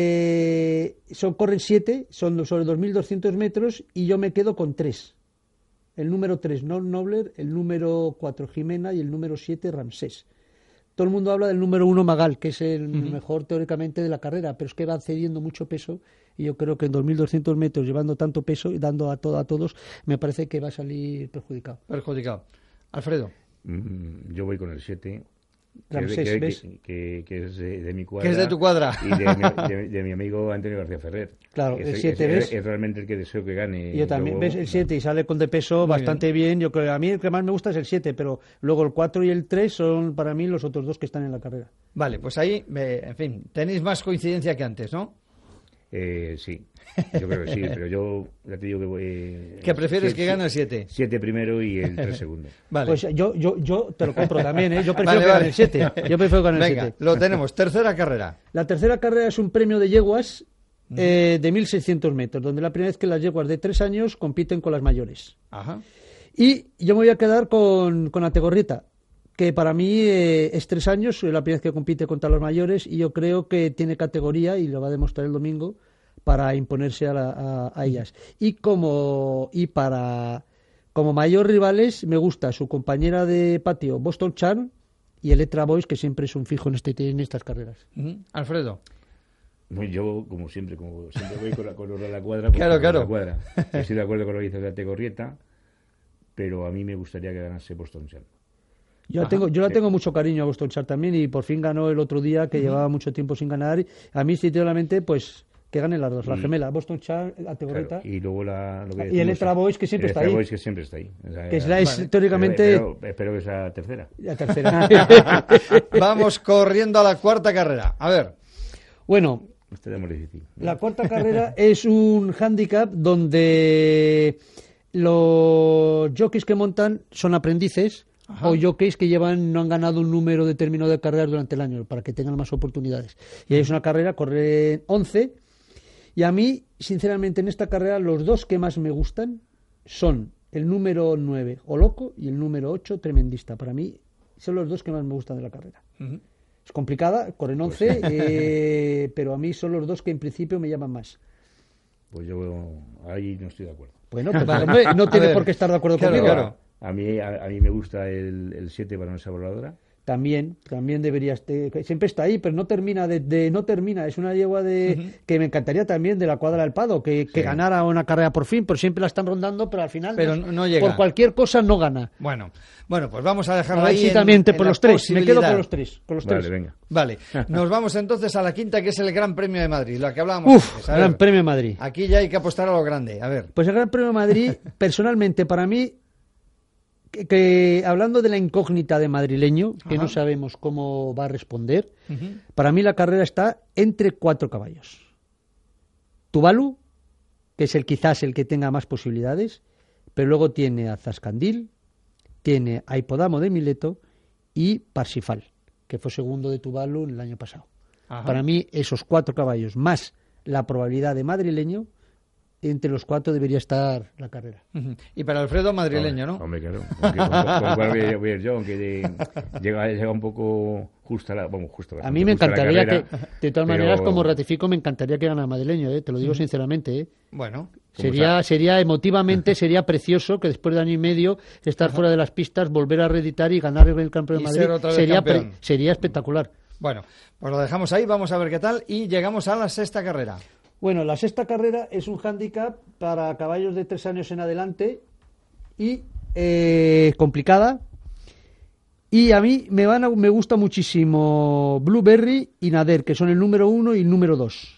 Speaker 13: corren 7, son sobre 2.200 metros y yo me quedo con 3. El número 3, Nobler, el número 4, Jimena, y el número 7, Ramsés. Todo el mundo habla del número 1, Magal, que es el mejor teóricamente de la carrera, pero es que va cediendo mucho peso y yo creo que en 2.200 metros, llevando tanto peso y dando a todos, me parece que va a salir perjudicado.
Speaker 3: Alfredo.
Speaker 14: Yo voy con el 7.
Speaker 13: Ramsés, ¿ves?
Speaker 14: Que es de mi cuadra.
Speaker 3: Que es de tu cuadra.
Speaker 14: Y de mi amigo Antonio García Ferrer.
Speaker 13: Claro, el 7, ¿ves?
Speaker 14: Es realmente el que deseo que gane.
Speaker 13: Y yo también, ¿ves? El 7 y sale con de peso bastante bien. Yo creo, a mí el que más me gusta es el 7, pero luego el 4 y el 3 son para mí los otros 2 que están en la carrera.
Speaker 3: Vale, pues ahí, en fin, tenéis más coincidencia que antes, ¿no?
Speaker 14: Sí, yo creo que sí, pero yo ya te digo que voy...
Speaker 3: ¿Que prefieres que gane el 7?
Speaker 14: 7 primero y el 3 segundo.
Speaker 3: Vale.
Speaker 13: Pues yo te lo compro también, ¿eh? Yo prefiero que gane el 7. Yo prefiero que gane el 7.
Speaker 3: Venga, lo tenemos. Tercera carrera.
Speaker 13: La tercera carrera es un premio de yeguas de 1.600 metros, donde la primera vez que las yeguas de 3 años compiten con las mayores.
Speaker 3: Ajá.
Speaker 13: Y yo me voy a quedar con Ategorrieta, que para mí es 3 años, la primera vez que compite contra los mayores, y yo creo que tiene categoría, y lo va a demostrar el domingo, para imponerse a ellas. Y como mayor rivales, me gusta su compañera de patio, Boston Charm, y Electra Boys, que siempre es un fijo en estas carreras.
Speaker 3: Alfredo.
Speaker 14: Yo, como siempre voy con los de la cuadra. Pues
Speaker 3: Claro.
Speaker 14: La cuadra. Estoy de acuerdo con lo que dice de Ategorrieta, pero a mí me gustaría que ganase Boston Charm.
Speaker 13: Yo la tengo mucho cariño a Boston Charm también, y por fin ganó el otro día, que llevaba mucho tiempo sin ganar. A mí, sinceramente, pues que ganen las dos, la gemela, Boston Charm, Ategorrieta.
Speaker 14: Claro, y luego
Speaker 13: y Electra Boys, que siempre está ahí.
Speaker 14: Boys, que siempre está ahí. O sea,
Speaker 13: que es teóricamente...
Speaker 14: Espero que sea tercera.
Speaker 13: La tercera.
Speaker 3: Vamos corriendo a la cuarta carrera. A ver.
Speaker 13: Bueno,
Speaker 14: muy difícil.
Speaker 13: La cuarta carrera es un handicap donde los jockeys que montan son aprendices. Ajá. O jockeys que no han ganado un número determinado de carreras durante el año, para que tengan más oportunidades. Y ahí es una carrera, corren 11. Y a mí, sinceramente, en esta carrera, los 2 que más me gustan son el número 9, Oloco, y el número 8, Tremendista. Para mí, son los 2 que más me gustan de la carrera. Es complicada, corren 11, pero a mí son los 2 que en principio me llaman más.
Speaker 14: Pues yo ahí no estoy de acuerdo.
Speaker 13: Bueno, pues hombre, no tienes por qué estar de acuerdo conmigo.
Speaker 14: Claro. A mí me gusta el 7 para esa voladora.
Speaker 13: También deberías, siempre está ahí, pero no termina, no termina. Es una yegua que me encantaría también, de la cuadra del Pado, que ganara una carrera por fin, pero siempre la están rondando, pero al final
Speaker 3: no llega.
Speaker 13: Por cualquier cosa no gana.
Speaker 3: Bueno, pues vamos a dejarlo ahí.
Speaker 13: Sí, también por los 3, me quedo con los 3.
Speaker 14: Vale, venga.
Speaker 3: Vale, nos vamos entonces a la quinta, que es el Gran Premio de Madrid, lo que hablábamos antes.
Speaker 13: Gran Premio de Madrid.
Speaker 3: Aquí ya hay que apostar a lo grande, a ver.
Speaker 13: Pues el Gran Premio de Madrid, personalmente, para mí, que hablando de la incógnita de madrileño, que no sabemos cómo va a responder, para mí la carrera está entre 4 caballos. Tuvalu, que es quizás el que tenga más posibilidades, pero luego tiene a Zascandil, tiene a Hipodamo de Mileto y Parsifal, que fue segundo de Tuvalu el año pasado. Para mí, esos 4 caballos, más la probabilidad de madrileño, entre los 4 debería estar la carrera.
Speaker 3: Y para Alfredo, madrileño, ¿no?
Speaker 14: Hombre, claro. ¿Con cuál voy a ir yo? Aunque llega un poco justa la... Bueno, justo.
Speaker 13: A mí me encantaría
Speaker 14: carrera,
Speaker 13: que, de todas maneras, como ratifico, me encantaría que ganara madrileño, te lo digo sinceramente.
Speaker 3: Bueno.
Speaker 13: Sería emotivamente, sería precioso que después de año y medio estar fuera de las pistas, volver a reeditar y ganar el Campeón de Madrid. Sería espectacular.
Speaker 3: Bueno, pues lo dejamos ahí, vamos a ver qué tal, y llegamos a la sexta carrera.
Speaker 13: Bueno, la sexta carrera es un hándicap para caballos de 3 años en adelante y complicada. Y a mí me gusta muchísimo Blueberry y Nader, que son el número 1 y el número 2.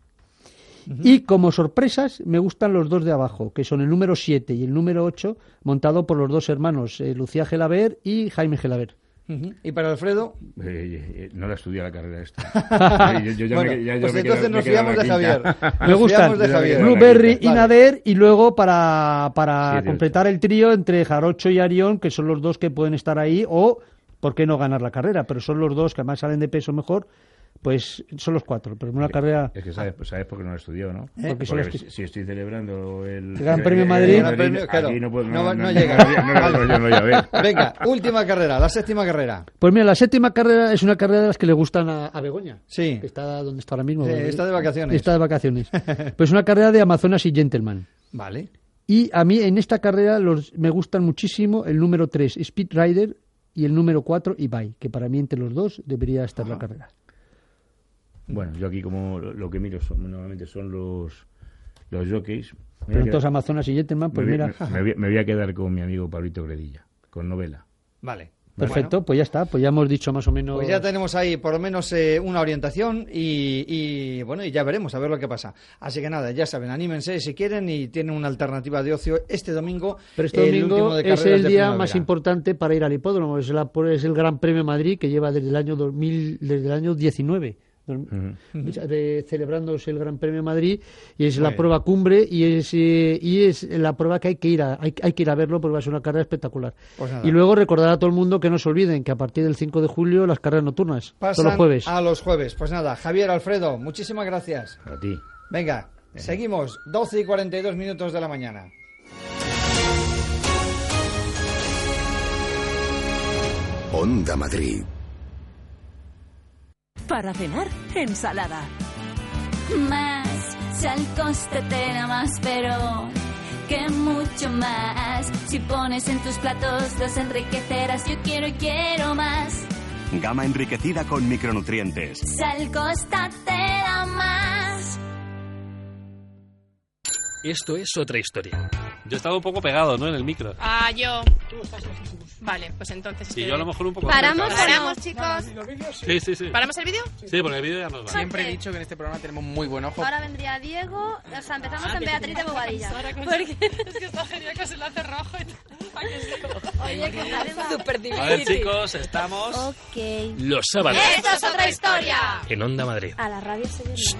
Speaker 13: Y como sorpresas me gustan los 2 de abajo, que son el número 7 y el número 8, montado por los 2 hermanos, Lucía Gelabert y Jaime Gelabert.
Speaker 3: ¿Y para Alfredo?
Speaker 14: No la estudié la carrera esta.
Speaker 3: Pues entonces nos fiamos de Javier.
Speaker 13: Me gustan Blueberry y Nader, y luego para completar el trío entre Jarocho y Arión, que son los 2 que pueden estar ahí, o por qué no ganar la carrera, pero son los 2 que además salen de peso mejor. Pues son los 4, pero en una carrera...
Speaker 14: Es que sabes por qué no lo estudió, ¿no?
Speaker 13: Porque
Speaker 14: si estoy celebrando el
Speaker 13: Gran Premio de Madrid...
Speaker 3: Claro, no llega. Venga, última carrera, la séptima carrera.
Speaker 13: Pues mira, la séptima carrera es una carrera de las que le gustan a Begoña.
Speaker 3: Sí.
Speaker 13: Que está donde está ahora mismo.
Speaker 3: Sí, está de vacaciones.
Speaker 13: Está de vacaciones. Pues una carrera de Amazonas y Gentleman.
Speaker 3: Vale.
Speaker 13: Y a mí en esta carrera me gustan muchísimo el número 3, Speed Rider, y el número 4, Ibai, que para mí entre los 2 debería estar la carrera.
Speaker 14: Bueno, yo aquí como lo que miro normalmente son los jockeys.
Speaker 13: Pero entonces Amazonas y Gentleman, pues mira...
Speaker 14: Me voy a quedar con mi amigo Pablito Gredilla, con Novela.
Speaker 3: Vale.
Speaker 13: Perfecto, pues ya está, pues ya hemos dicho más o menos...
Speaker 3: Pues ya tenemos ahí por lo menos una orientación y bueno, y ya veremos a ver lo que pasa. Así que nada, ya saben, anímense si quieren y tienen una alternativa de ocio este domingo.
Speaker 13: Pero este domingo es el día más importante para ir al hipódromo, es el Gran Premio de Madrid que lleva desde el año 19. Celebrándose el Gran Premio de Madrid, y es la prueba cumbre y es la prueba que hay que ir a verlo, porque va a ser una carrera espectacular.
Speaker 3: Pues
Speaker 13: y luego recordar a todo el mundo que no se olviden que a partir del 5 de julio las carreras nocturnas
Speaker 3: pasan
Speaker 13: todos los jueves.
Speaker 3: A los jueves. Pues nada, Javier, Alfredo, muchísimas gracias.
Speaker 14: A ti.
Speaker 3: Venga, seguimos, 12 y 42 minutos de la mañana.
Speaker 1: Onda Madrid.
Speaker 15: Para cenar, ensalada.
Speaker 16: Más, si al coste te da más, pero que mucho más. Si pones en tus platos los enriquecerás, yo quiero y quiero más.
Speaker 17: Gama enriquecida con micronutrientes.
Speaker 16: Sal Costa te da más.
Speaker 9: Esto es otra historia. Yo estaba un poco pegado, ¿no? En el micro.
Speaker 18: Yo. Tú estás lejísimos. Vale, pues entonces...
Speaker 9: Sí, yo a lo mejor un poco...
Speaker 18: ¿Paramos, chicos?
Speaker 9: Sí.
Speaker 18: ¿Paramos el vídeo?
Speaker 9: Sí, porque el vídeo ya nos va.
Speaker 19: Siempre he dicho que en este programa tenemos muy buen ojo.
Speaker 20: Ahora vendría Diego, o sea, empezamos en Beatriz de Bobadilla.
Speaker 18: Porque es que está genial que se lo hace rojo.
Speaker 20: Oye, que está súper difícil.
Speaker 9: A ver, chicos, estamos...
Speaker 20: Ok.
Speaker 9: Los sábados.
Speaker 18: ¡Esto es otra historia!
Speaker 9: En Onda Madrid.
Speaker 20: A la radio se viene.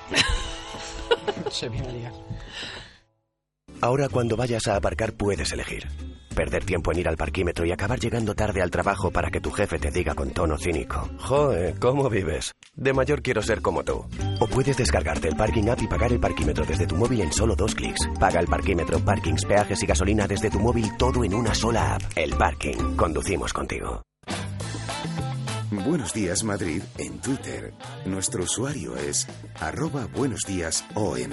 Speaker 19: Se viene a liar.
Speaker 17: Ahora cuando vayas a aparcar puedes elegir. Perder tiempo en ir al parquímetro y acabar llegando tarde al trabajo para que tu jefe te diga con tono cínico: «Joe, ¿cómo vives? De mayor quiero ser como tú». O puedes descargarte el Parking App y pagar el parquímetro desde tu móvil en solo 2 clics. Paga el parquímetro, parkings, peajes y gasolina desde tu móvil, todo en una sola app. El Parking. Conducimos contigo.
Speaker 1: Buenos Días Madrid en Twitter. Nuestro usuario es @buenosdíasom.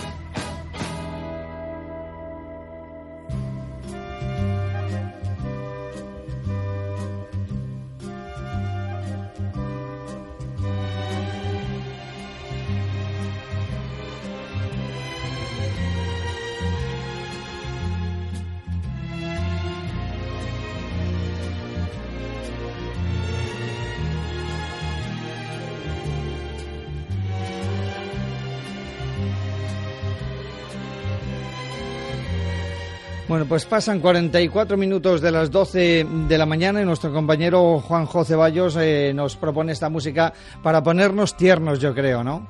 Speaker 3: Bueno, pues pasan 44 minutos de las 12 de la mañana y nuestro compañero Juanjo Ceballos nos propone esta música para ponernos tiernos, yo creo, ¿no?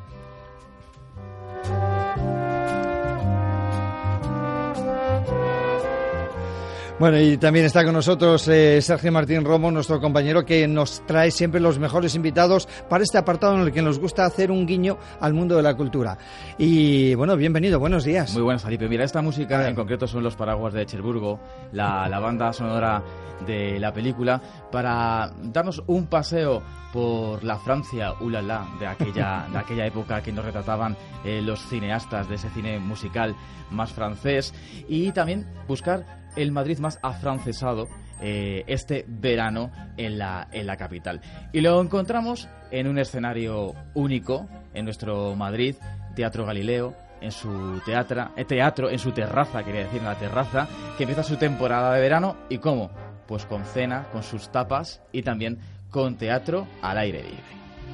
Speaker 3: Bueno, y también está con nosotros Sergio Martín Romo, nuestro compañero, que nos trae siempre los mejores invitados para este apartado en el que nos gusta hacer un guiño al mundo de la cultura. Y bueno, bienvenido, buenos días.
Speaker 21: Muy buenas, Felipe. Mira, esta música en concreto son Los Paraguas de Cherburgo, la banda sonora de la película, para darnos un paseo por la Francia ulala de aquella época que nos retrataban los cineastas de ese cine musical más francés, y también buscar el Madrid más afrancesado este verano en la capital. Y lo encontramos en un escenario único en nuestro Madrid, Teatro Galileo, en su en su terraza, quería decir, en la terraza, que empieza su temporada de verano. ¿Y cómo? Pues con cena, con sus tapas y también con teatro al aire libre.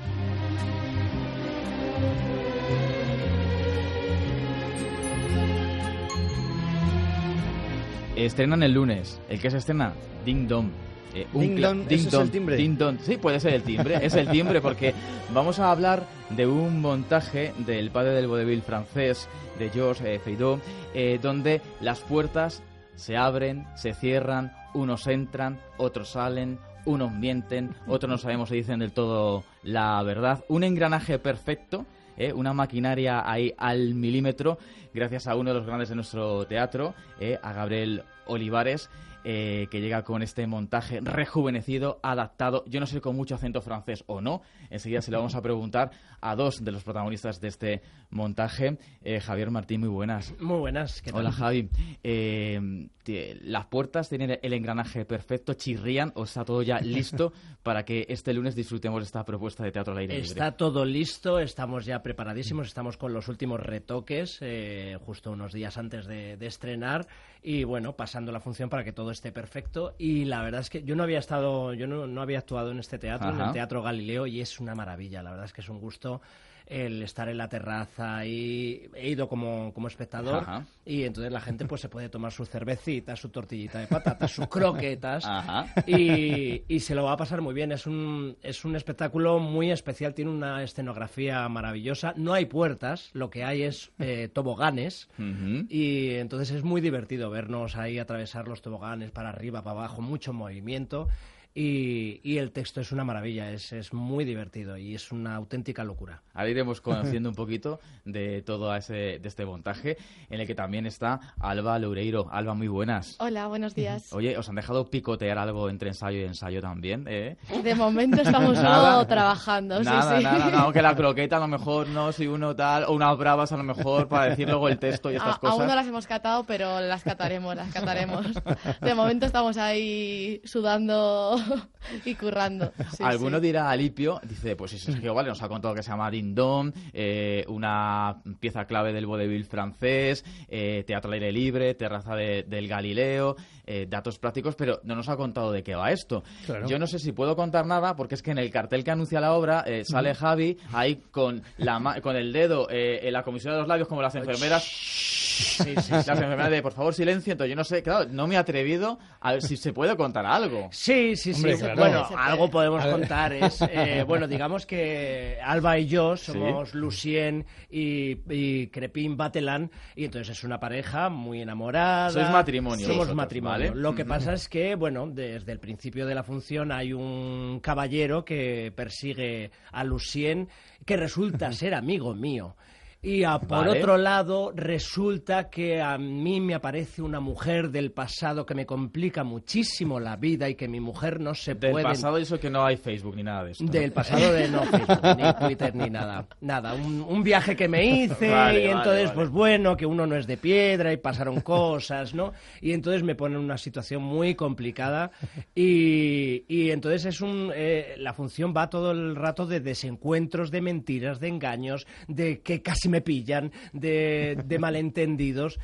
Speaker 21: Estrenan el lunes. ¿El que se estrena? Ding Dong.
Speaker 3: Ding Dong, ¿eso es el timbre?
Speaker 21: Ding Dong. Sí, puede ser el timbre. Es el timbre porque vamos a hablar de un montaje del padre del vodevil francés, de Georges Feydeau, donde las puertas se abren, se cierran, unos entran, otros salen, unos mienten, otros no sabemos si dicen del todo la verdad. Un engranaje perfecto, una maquinaria ahí al milímetro, gracias a uno de los grandes de nuestro teatro, a Gabriel Olivares, que llega con este montaje rejuvenecido, adaptado, yo no sé, con mucho acento francés o no. Enseguida se lo vamos a preguntar a dos de los protagonistas de este montaje. Javier Martín, muy buenas.
Speaker 22: Muy buenas, ¿qué tal?
Speaker 21: Hola, Javi. ¿Las puertas tienen el engranaje perfecto, chirrían o está todo ya listo para que este lunes disfrutemos de esta propuesta de teatro al aire libre?
Speaker 22: Está todo listo, estamos ya preparadísimos, estamos con los últimos retoques, justo unos días antes de estrenar, y bueno, pasando la función para que todo esté perfecto. Y la verdad es que yo no había actuado en este teatro, en el Teatro Galileo, y es una maravilla. La verdad es que es un gusto el estar en la terraza, y he ido como espectador. Ajá. Y entonces la gente pues se puede tomar su cervecita, su tortillita de patatas, sus croquetas. Ajá. Y se lo va a pasar muy bien. Es un espectáculo muy especial, tiene una escenografía maravillosa. No hay puertas, lo que hay es toboganes. Uh-huh. Y entonces es muy divertido vernos ahí atravesar los toboganes para arriba, para abajo, mucho movimiento. Y el texto es una maravilla, es muy divertido y es una auténtica locura.
Speaker 21: Ahora iremos conociendo un poquito de todo de este montaje, en el que también está Alba Loureiro. Alba, muy buenas.
Speaker 18: Hola, buenos días.
Speaker 21: Oye, ¿os han dejado picotear algo entre ensayo y ensayo también?
Speaker 18: De momento estamos solo trabajando.
Speaker 21: Nada, aunque la croqueta a lo mejor no, si uno tal, o unas bravas a lo mejor para decir luego el texto y estas cosas.
Speaker 18: Aún no las hemos catado, pero las cataremos. De momento estamos ahí sudando y currando. Sí,
Speaker 21: Alguno dirá, Alipio, dice, pues si Sergio vale, nos ha contado que se llama Ding Dong, una pieza clave del vodevil francés, teatro al aire libre, terraza del Galileo, datos prácticos, pero no nos ha contado de qué va esto. Claro. Yo no sé si puedo contar nada, porque es que en el cartel que anuncia la obra sale Javi ahí con el dedo en la comisión de los labios, como las enfermeras. Sí. Las enfermeras de, por favor, silencio. Entonces yo no sé, claro, no me he atrevido a ver si se puede contar algo.
Speaker 22: Sí. Hombre, claro. Bueno, algo podemos contar. Bueno, digamos que Alba y yo somos Lucien y Crepin Batelán, y entonces es una pareja muy enamorada.
Speaker 21: Sois matrimonio.
Speaker 22: Somos
Speaker 21: vosotros,
Speaker 22: matrimonio.
Speaker 21: ¿vale?
Speaker 22: Lo que pasa es que, bueno, desde el principio de la función hay un caballero que persigue a Lucien, que resulta ser amigo mío. Y por otro lado, resulta que a mí me aparece una mujer del pasado que me complica muchísimo la vida y que mi mujer no se puede...
Speaker 21: Del pasado, eso que no hay Facebook ni nada de eso.
Speaker 22: Del pasado de no Facebook, ni Twitter, ni nada. Nada, un viaje que me hice y entonces, pues bueno, que uno no es de piedra y pasaron cosas, ¿no? Y entonces me pone en una situación muy complicada y entonces la función va todo el rato de desencuentros, de mentiras, de engaños, de que casi me pillan, de malentendidos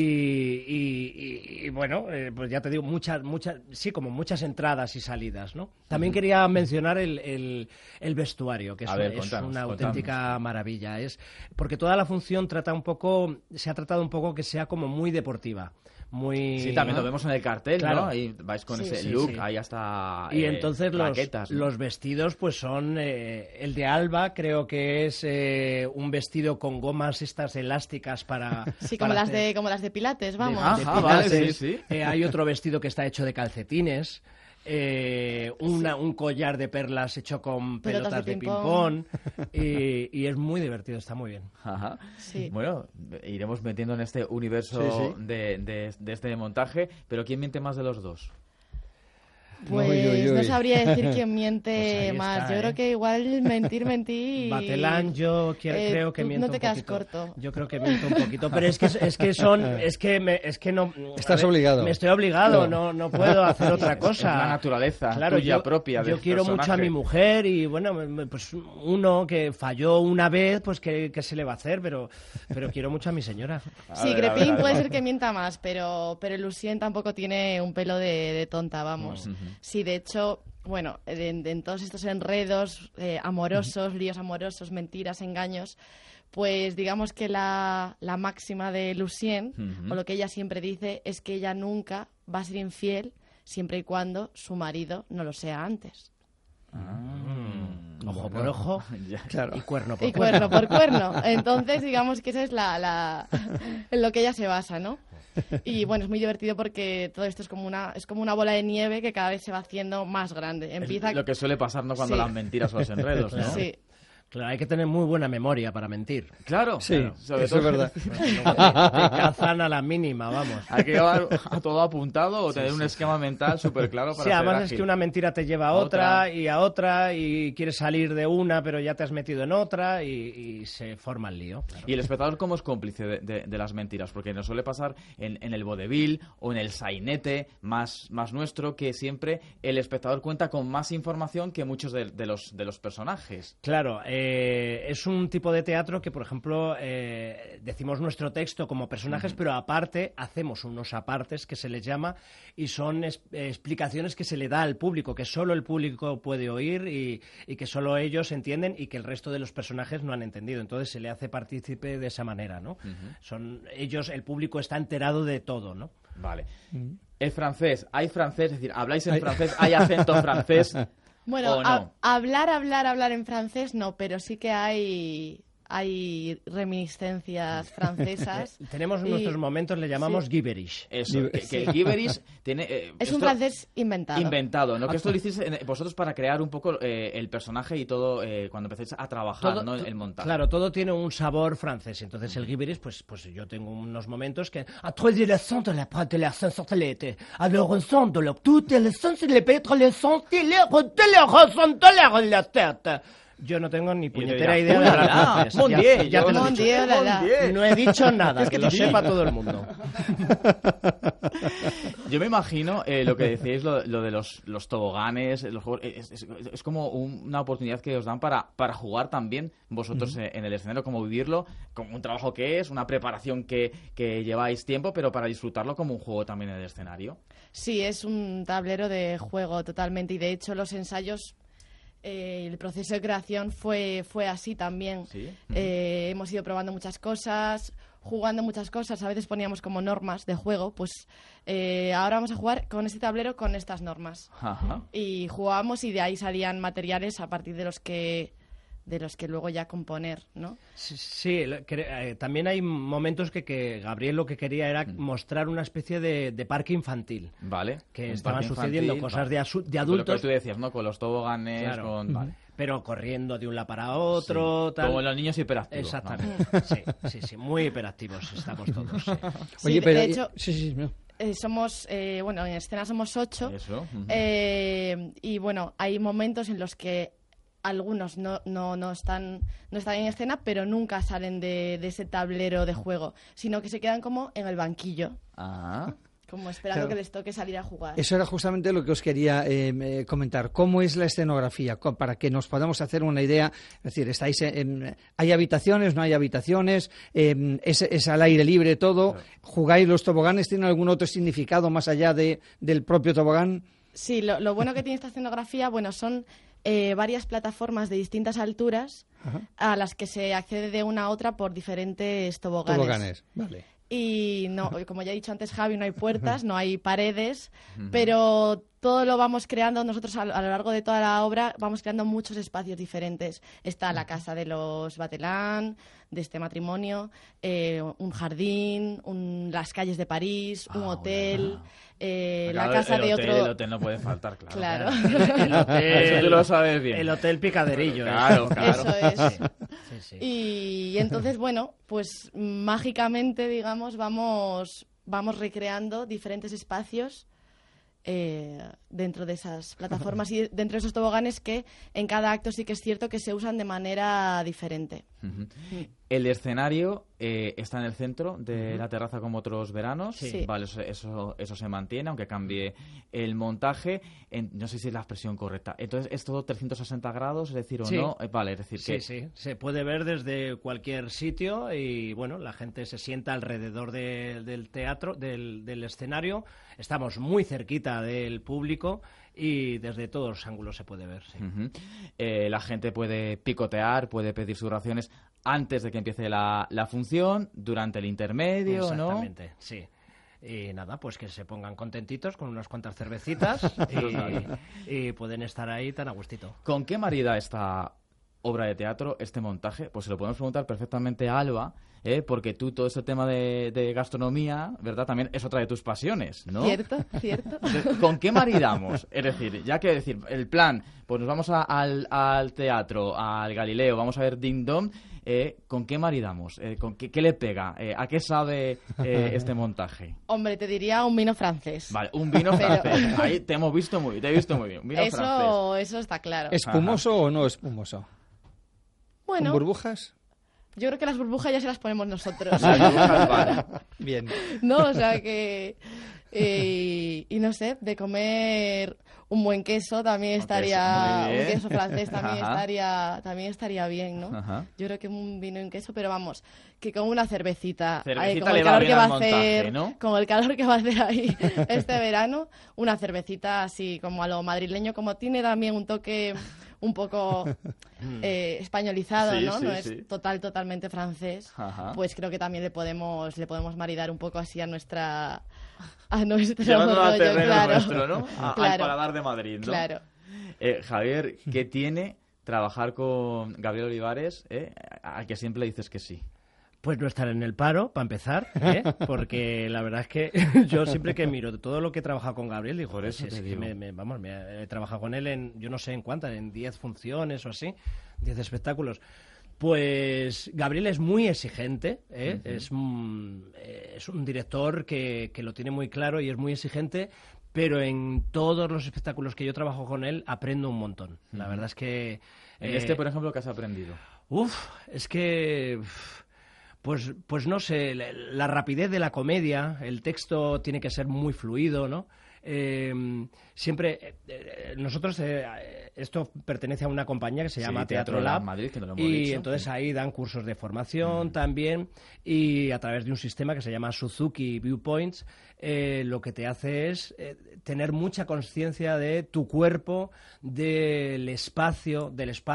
Speaker 22: y bueno, pues ya te digo, muchas, sí, como muchas entradas y salidas, ¿no? También quería mencionar el vestuario, que es una auténtica maravilla, porque toda la función se ha tratado un poco que sea como muy deportiva. muy...
Speaker 21: Sí, también lo vemos en el cartel,
Speaker 22: claro.
Speaker 21: ¿no? Ahí vais con
Speaker 22: Sí,
Speaker 21: ese
Speaker 22: sí,
Speaker 21: look,
Speaker 22: sí.
Speaker 21: ahí hasta
Speaker 22: Y entonces
Speaker 21: plaquetas, ¿no?
Speaker 22: los vestidos pues son... el de Alba creo que es un vestido con gomas estas elásticas para...
Speaker 18: Sí,
Speaker 22: para
Speaker 18: como las de Pilates, vamos.
Speaker 22: de
Speaker 21: Ajá,
Speaker 22: pilates.
Speaker 21: vale, sí, sí.
Speaker 22: Hay otro vestido que está hecho de calcetines. Un collar de perlas hecho con pelotas de ping-pong. Y es muy divertido, está muy bien.
Speaker 21: Ajá.
Speaker 18: Sí.
Speaker 21: Bueno, iremos metiendo en este universo de este montaje, pero ¿quién miente más de los dos?
Speaker 18: Pues no sabría decir quién miente
Speaker 22: Pues
Speaker 18: más.
Speaker 22: está,
Speaker 18: Yo creo que igual mentir.
Speaker 22: Batelán, yo creo que
Speaker 18: tú
Speaker 22: miento
Speaker 18: no te
Speaker 22: un
Speaker 18: quedas
Speaker 22: poquito.
Speaker 18: corto.
Speaker 22: Yo creo que miento un poquito, pero es que no.
Speaker 3: Estás obligado.
Speaker 22: Me estoy obligado,
Speaker 3: Claro.
Speaker 22: no puedo hacer otra cosa.
Speaker 21: Es la naturaleza
Speaker 22: Claro,
Speaker 21: tuya propia.
Speaker 22: Yo quiero mucho a mi mujer y bueno, pues uno que falló una vez, pues que se le va a hacer, pero quiero mucho a mi señora.
Speaker 18: Sí, Crepin puede ser que mienta más, pero Lucien tampoco tiene un pelo de tonta, vamos. Sí, de hecho, bueno, en todos estos enredos amorosos, líos amorosos, mentiras, engaños, pues digamos que la máxima de Lucien, o lo que ella siempre dice, es que ella nunca va a ser infiel siempre y cuando su marido no lo sea antes.
Speaker 22: Ojo por ojo
Speaker 3: Claro.
Speaker 22: y cuerno por
Speaker 18: Y cuerno por cuerno. Entonces, digamos que esa es en lo que ella se basa, ¿no? Y bueno, es muy divertido porque todo esto es como una bola de nieve que cada vez se va haciendo más grande. Empieza...
Speaker 21: Es lo que suele pasar, ¿no? Cuando
Speaker 18: Sí.
Speaker 21: las mentiras o los enredos, ¿no?
Speaker 18: Sí.
Speaker 22: Claro, hay que tener muy buena memoria para mentir.
Speaker 21: Claro,
Speaker 3: Sí,
Speaker 21: claro, sobre
Speaker 3: eso es
Speaker 21: todo-
Speaker 3: verdad.
Speaker 22: Te cazan a la mínima, vamos.
Speaker 21: Hay que llevar a todo apuntado o tener un esquema mental súper claro para
Speaker 22: Sí,
Speaker 21: ser
Speaker 22: además
Speaker 21: ágil.
Speaker 22: es que una mentira te lleva a otra y a otra y quieres salir de una pero ya te has metido en otra y se forma el lío. Claro.
Speaker 21: ¿Y el espectador cómo es cómplice de las mentiras? Porque nos suele pasar en el vodevil o en el sainete más nuestro, que siempre el espectador cuenta con más información que muchos de los personajes.
Speaker 22: Claro, es un tipo de teatro que, por ejemplo, decimos nuestro texto como personajes, pero aparte hacemos unos apartes que se les llama y son explicaciones que se le da al público, que solo el público puede oír y que solo ellos entienden y que el resto de los personajes no han entendido. Entonces se le hace partícipe de esa manera, ¿no? Son ellos, el público está enterado de todo, ¿no?
Speaker 21: Vale. El francés, hay francés, es decir, habláis en francés, hay acento francés.
Speaker 18: Bueno,
Speaker 21: ¿o no?
Speaker 18: hablar en francés no, pero sí que hay reminiscencias francesas.
Speaker 22: Tenemos
Speaker 18: y-
Speaker 22: nuestros momentos, le llamamos
Speaker 18: sí.
Speaker 22: gibberish.
Speaker 21: Eso, que el gibberish tiene...
Speaker 18: Es un
Speaker 21: esto-
Speaker 18: francés inventado.
Speaker 21: Inventado, ¿no? Que esto lo hiciste vosotros para crear un poco el personaje y todo cuando empecéis a trabajar,
Speaker 22: Todo-
Speaker 21: ¿no? El montaje.
Speaker 22: Claro, todo tiene un sabor francés. Entonces el gibberish, pues yo tengo unos momentos que... A trois de l'accent de la parte de l'accent sortelete. A le ressent de lo tout de l'accent se le petre le sentile de le ressent de la tête. Yo no tengo ni puñetera idea de hablar francés.
Speaker 21: Mon Dieu,
Speaker 22: Ya te lo he
Speaker 18: Mon
Speaker 22: dicho.
Speaker 18: Dieu, la, la.
Speaker 22: No he dicho nada, que lo sepa todo el mundo.
Speaker 21: Yo me imagino lo que decíais, lo de los toboganes, los juegos, es como una oportunidad que os dan para jugar también vosotros en el escenario, como vivirlo, como un trabajo que es, una preparación que lleváis tiempo, pero para disfrutarlo como un juego también en el escenario.
Speaker 18: Sí, es un tablero de juego totalmente y de hecho los ensayos, el proceso de creación fue así también.
Speaker 21: ¿Sí?
Speaker 18: Hemos ido probando muchas cosas, jugando muchas cosas, a veces poníamos como normas de juego, pues ahora vamos a jugar con este tablero con estas normas.
Speaker 21: Ajá.
Speaker 18: Y jugábamos y de ahí salían materiales a partir de los que luego ya componer, ¿no?
Speaker 22: Sí, también hay momentos que Gabriel lo que quería era mostrar una especie de parque infantil.
Speaker 21: Vale.
Speaker 22: Que
Speaker 21: Un
Speaker 22: estaban
Speaker 21: parque
Speaker 22: sucediendo
Speaker 21: infantil,
Speaker 22: cosas
Speaker 21: vale.
Speaker 22: de
Speaker 21: Lo
Speaker 22: adultos.
Speaker 21: que tú decías, ¿no? Con los toboganes,
Speaker 22: Claro.
Speaker 21: con... Vale.
Speaker 22: Pero corriendo de un lado para otro,
Speaker 21: Sí.
Speaker 22: tal.
Speaker 21: Como los niños hiperactivos.
Speaker 22: Exactamente. Sí, muy hiperactivos estamos todos. Sí.
Speaker 3: Oye,
Speaker 18: Sí,
Speaker 3: pero...
Speaker 18: de hecho,
Speaker 3: Sí, no.
Speaker 18: somos, bueno, en escena somos 8.
Speaker 21: Eso.
Speaker 18: Y bueno, hay momentos en los que algunos no están en escena, pero nunca salen de ese tablero de juego, sino que se quedan como en el banquillo,
Speaker 21: Ah.
Speaker 18: como esperando
Speaker 3: Claro.
Speaker 18: que les toque salir a jugar.
Speaker 3: Eso era justamente lo que os quería comentar. ¿Cómo es la escenografía? Para que nos podamos hacer una idea. Es decir, ¿hay habitaciones, no hay habitaciones? ¿Es al aire libre todo? ¿Jugáis los toboganes? ¿Tienen algún otro significado más allá del propio tobogán?
Speaker 18: Sí, lo bueno que tiene esta escenografía, bueno, son varias plataformas de distintas alturas
Speaker 3: Ajá.
Speaker 18: a las que se accede de una a otra por diferentes toboganes.
Speaker 3: Toboganes, vale.
Speaker 18: Y no, como ya he dicho antes, Javi, no hay puertas, no hay paredes, pero todo lo vamos creando nosotros a lo largo de toda la obra, vamos creando muchos espacios diferentes. Está la casa de los Batelán, de este matrimonio, un jardín, las calles de París, un hotel, la casa de otro...
Speaker 21: El hotel no puede faltar, claro.
Speaker 18: Claro.
Speaker 22: El hotel,
Speaker 21: eso tú lo sabes bien.
Speaker 22: El hotel Picaderillo.
Speaker 21: Claro.
Speaker 18: Eso es.
Speaker 22: Sí.
Speaker 18: Y entonces, bueno, pues mágicamente, digamos, vamos recreando diferentes espacios dentro de esas plataformas y dentro de esos toboganes que en cada acto sí que es cierto que se usan de manera diferente.
Speaker 21: El escenario está en el centro de la terraza como otros veranos.
Speaker 18: Sí.
Speaker 21: Vale, eso se mantiene, aunque cambie el montaje. No sé si es la expresión correcta. Entonces, ¿es todo 360 grados, es decir, o
Speaker 22: Sí.
Speaker 21: no? Vale, es decir que...
Speaker 22: Sí, se puede ver desde cualquier sitio y, bueno, la gente se sienta alrededor del teatro, del escenario. Estamos muy cerquita del público y desde todos los ángulos se puede ver. Sí.
Speaker 21: La gente puede picotear, puede pedir sus raciones antes de que empiece la función, durante el intermedio, ¿no?
Speaker 22: Exactamente, sí. Y nada, pues que se pongan contentitos con unas cuantas cervecitas y pueden estar ahí tan a gustito.
Speaker 21: ¿Con qué marida esta obra de teatro, este montaje? Pues se lo podemos preguntar perfectamente a Alba, porque tú todo ese tema de gastronomía, ¿verdad? También es otra de tus pasiones, ¿no?
Speaker 18: Cierto.
Speaker 21: ¿Con qué maridamos? Es decir, ya que decir, el plan, pues nos vamos al teatro, al Galileo, vamos a ver Ding Dong, ¿con qué maridamos? ¿Qué le pega? ¿A qué sabe este montaje?
Speaker 18: Hombre, te diría un vino francés.
Speaker 21: Vale, un vino francés. Ahí te he visto muy bien. Un vino francés.
Speaker 18: Eso está claro.
Speaker 3: ¿Espumoso o no espumoso?
Speaker 18: Bueno,
Speaker 3: ¿Con burbujas?
Speaker 18: Yo creo que las burbujas ya se las ponemos nosotros.
Speaker 3: Vale. Bien.
Speaker 18: No, o sea que... y no sé, de comer un buen queso también estaría... Un queso francés también estaría bien, ¿no?
Speaker 21: Ajá.
Speaker 18: Yo creo que un vino y un queso, pero vamos, que con una cervecita con
Speaker 21: le
Speaker 18: el
Speaker 21: va
Speaker 18: calor
Speaker 21: bien
Speaker 18: que va
Speaker 21: al
Speaker 18: a hacer,
Speaker 21: montaje, ¿no?
Speaker 18: con el calor que va a hacer ahí este verano, una cervecita así como a lo madrileño, como tiene también un toque un poco españolizado,
Speaker 21: Sí,
Speaker 18: ¿no?
Speaker 21: sí,
Speaker 18: No
Speaker 21: sí.
Speaker 18: es totalmente francés.
Speaker 21: Ajá.
Speaker 18: Pues creo que también le podemos maridar un poco así a nuestro
Speaker 21: Llevándolo al
Speaker 18: rollo,
Speaker 21: terreno
Speaker 18: claro.
Speaker 21: nuestro, ¿no? Al
Speaker 18: Claro.
Speaker 21: paladar de Madrid, ¿no?
Speaker 18: Claro.
Speaker 21: Javier, ¿qué tiene trabajar con Gabriel Olivares, al que siempre le dices que sí?
Speaker 22: Pues no estar en el paro, para empezar, porque la verdad es que yo siempre que miro todo lo que he trabajado con Gabriel, digo,
Speaker 21: Por eso
Speaker 22: es
Speaker 21: te
Speaker 22: que
Speaker 21: digo.
Speaker 22: he trabajado con él en, yo no sé en cuántas, en 10 funciones o así, 10 espectáculos. Pues Gabriel es muy exigente, es un director que lo tiene muy claro y es muy exigente, pero en todos los espectáculos que yo trabajo con él aprendo un montón. La verdad es que...
Speaker 21: En por ejemplo, ¿qué has aprendido?
Speaker 22: Es que... Pues no sé, la rapidez de la comedia, el texto tiene que ser muy fluido, ¿no? Siempre nosotros esto pertenece a una compañía que se llama Teatro Lab
Speaker 21: Madrid, que no lo hemos
Speaker 22: y
Speaker 21: dicho.
Speaker 22: entonces ahí dan cursos de formación también y a través de un sistema que se llama Suzuki Viewpoints lo que te hace es tener mucha conciencia de tu cuerpo, del espacio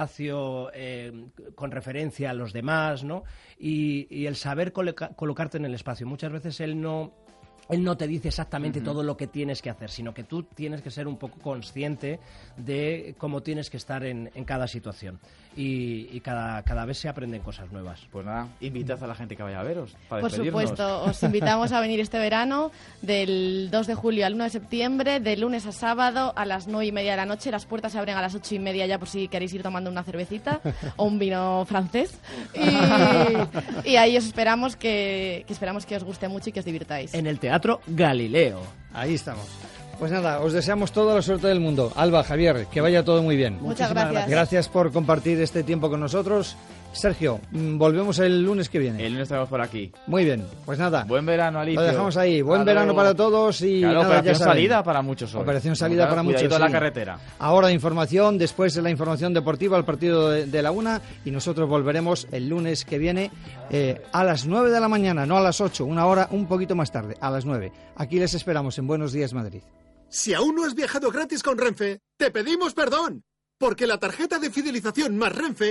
Speaker 22: con referencia a los demás, ¿no? Y el saber colocarte en el espacio. Muchas veces él no te dice exactamente todo lo que tienes que hacer, sino que tú tienes que ser un poco consciente de cómo tienes que estar en cada situación. Y cada vez se aprenden cosas nuevas.
Speaker 21: Pues nada, invitad a la gente que vaya a veros para
Speaker 18: Por
Speaker 21: despedirnos.
Speaker 18: supuesto, os invitamos a venir este verano del 2 de julio al 1 de septiembre, de lunes a sábado a las 9:30 de la noche. Las puertas se abren a las 8:30 ya por si queréis ir tomando una cervecita o un vino francés. Y ahí os esperamos que os guste mucho y que os divirtáis.
Speaker 22: En el Teatro Galileo.
Speaker 3: Ahí estamos. Pues nada, os deseamos toda la suerte del mundo. Alba, Javier, que vaya todo muy bien.
Speaker 18: Muchas gracias.
Speaker 3: Gracias por compartir este tiempo con nosotros. Sergio, volvemos el lunes que viene.
Speaker 21: El lunes estamos por aquí.
Speaker 3: Muy bien, pues nada.
Speaker 21: Buen verano, Alicia.
Speaker 3: Lo dejamos ahí. Buen verano para todos y
Speaker 21: claro,
Speaker 3: nada,
Speaker 21: operación
Speaker 3: ya saben.
Speaker 21: salida para muchos hoy.
Speaker 3: Operación salida para muchos.
Speaker 21: Cuidadito en
Speaker 3: sí.
Speaker 21: la carretera.
Speaker 3: Ahora información, después la información deportiva, el partido de la 1 y nosotros volveremos el lunes que viene a las 9 de la mañana, no a las 8, una hora un poquito más tarde, a las 9. Aquí les esperamos en Buenos Días Madrid.
Speaker 2: Si aún no has viajado gratis con Renfe, te pedimos perdón, porque la tarjeta de fidelización más Renfe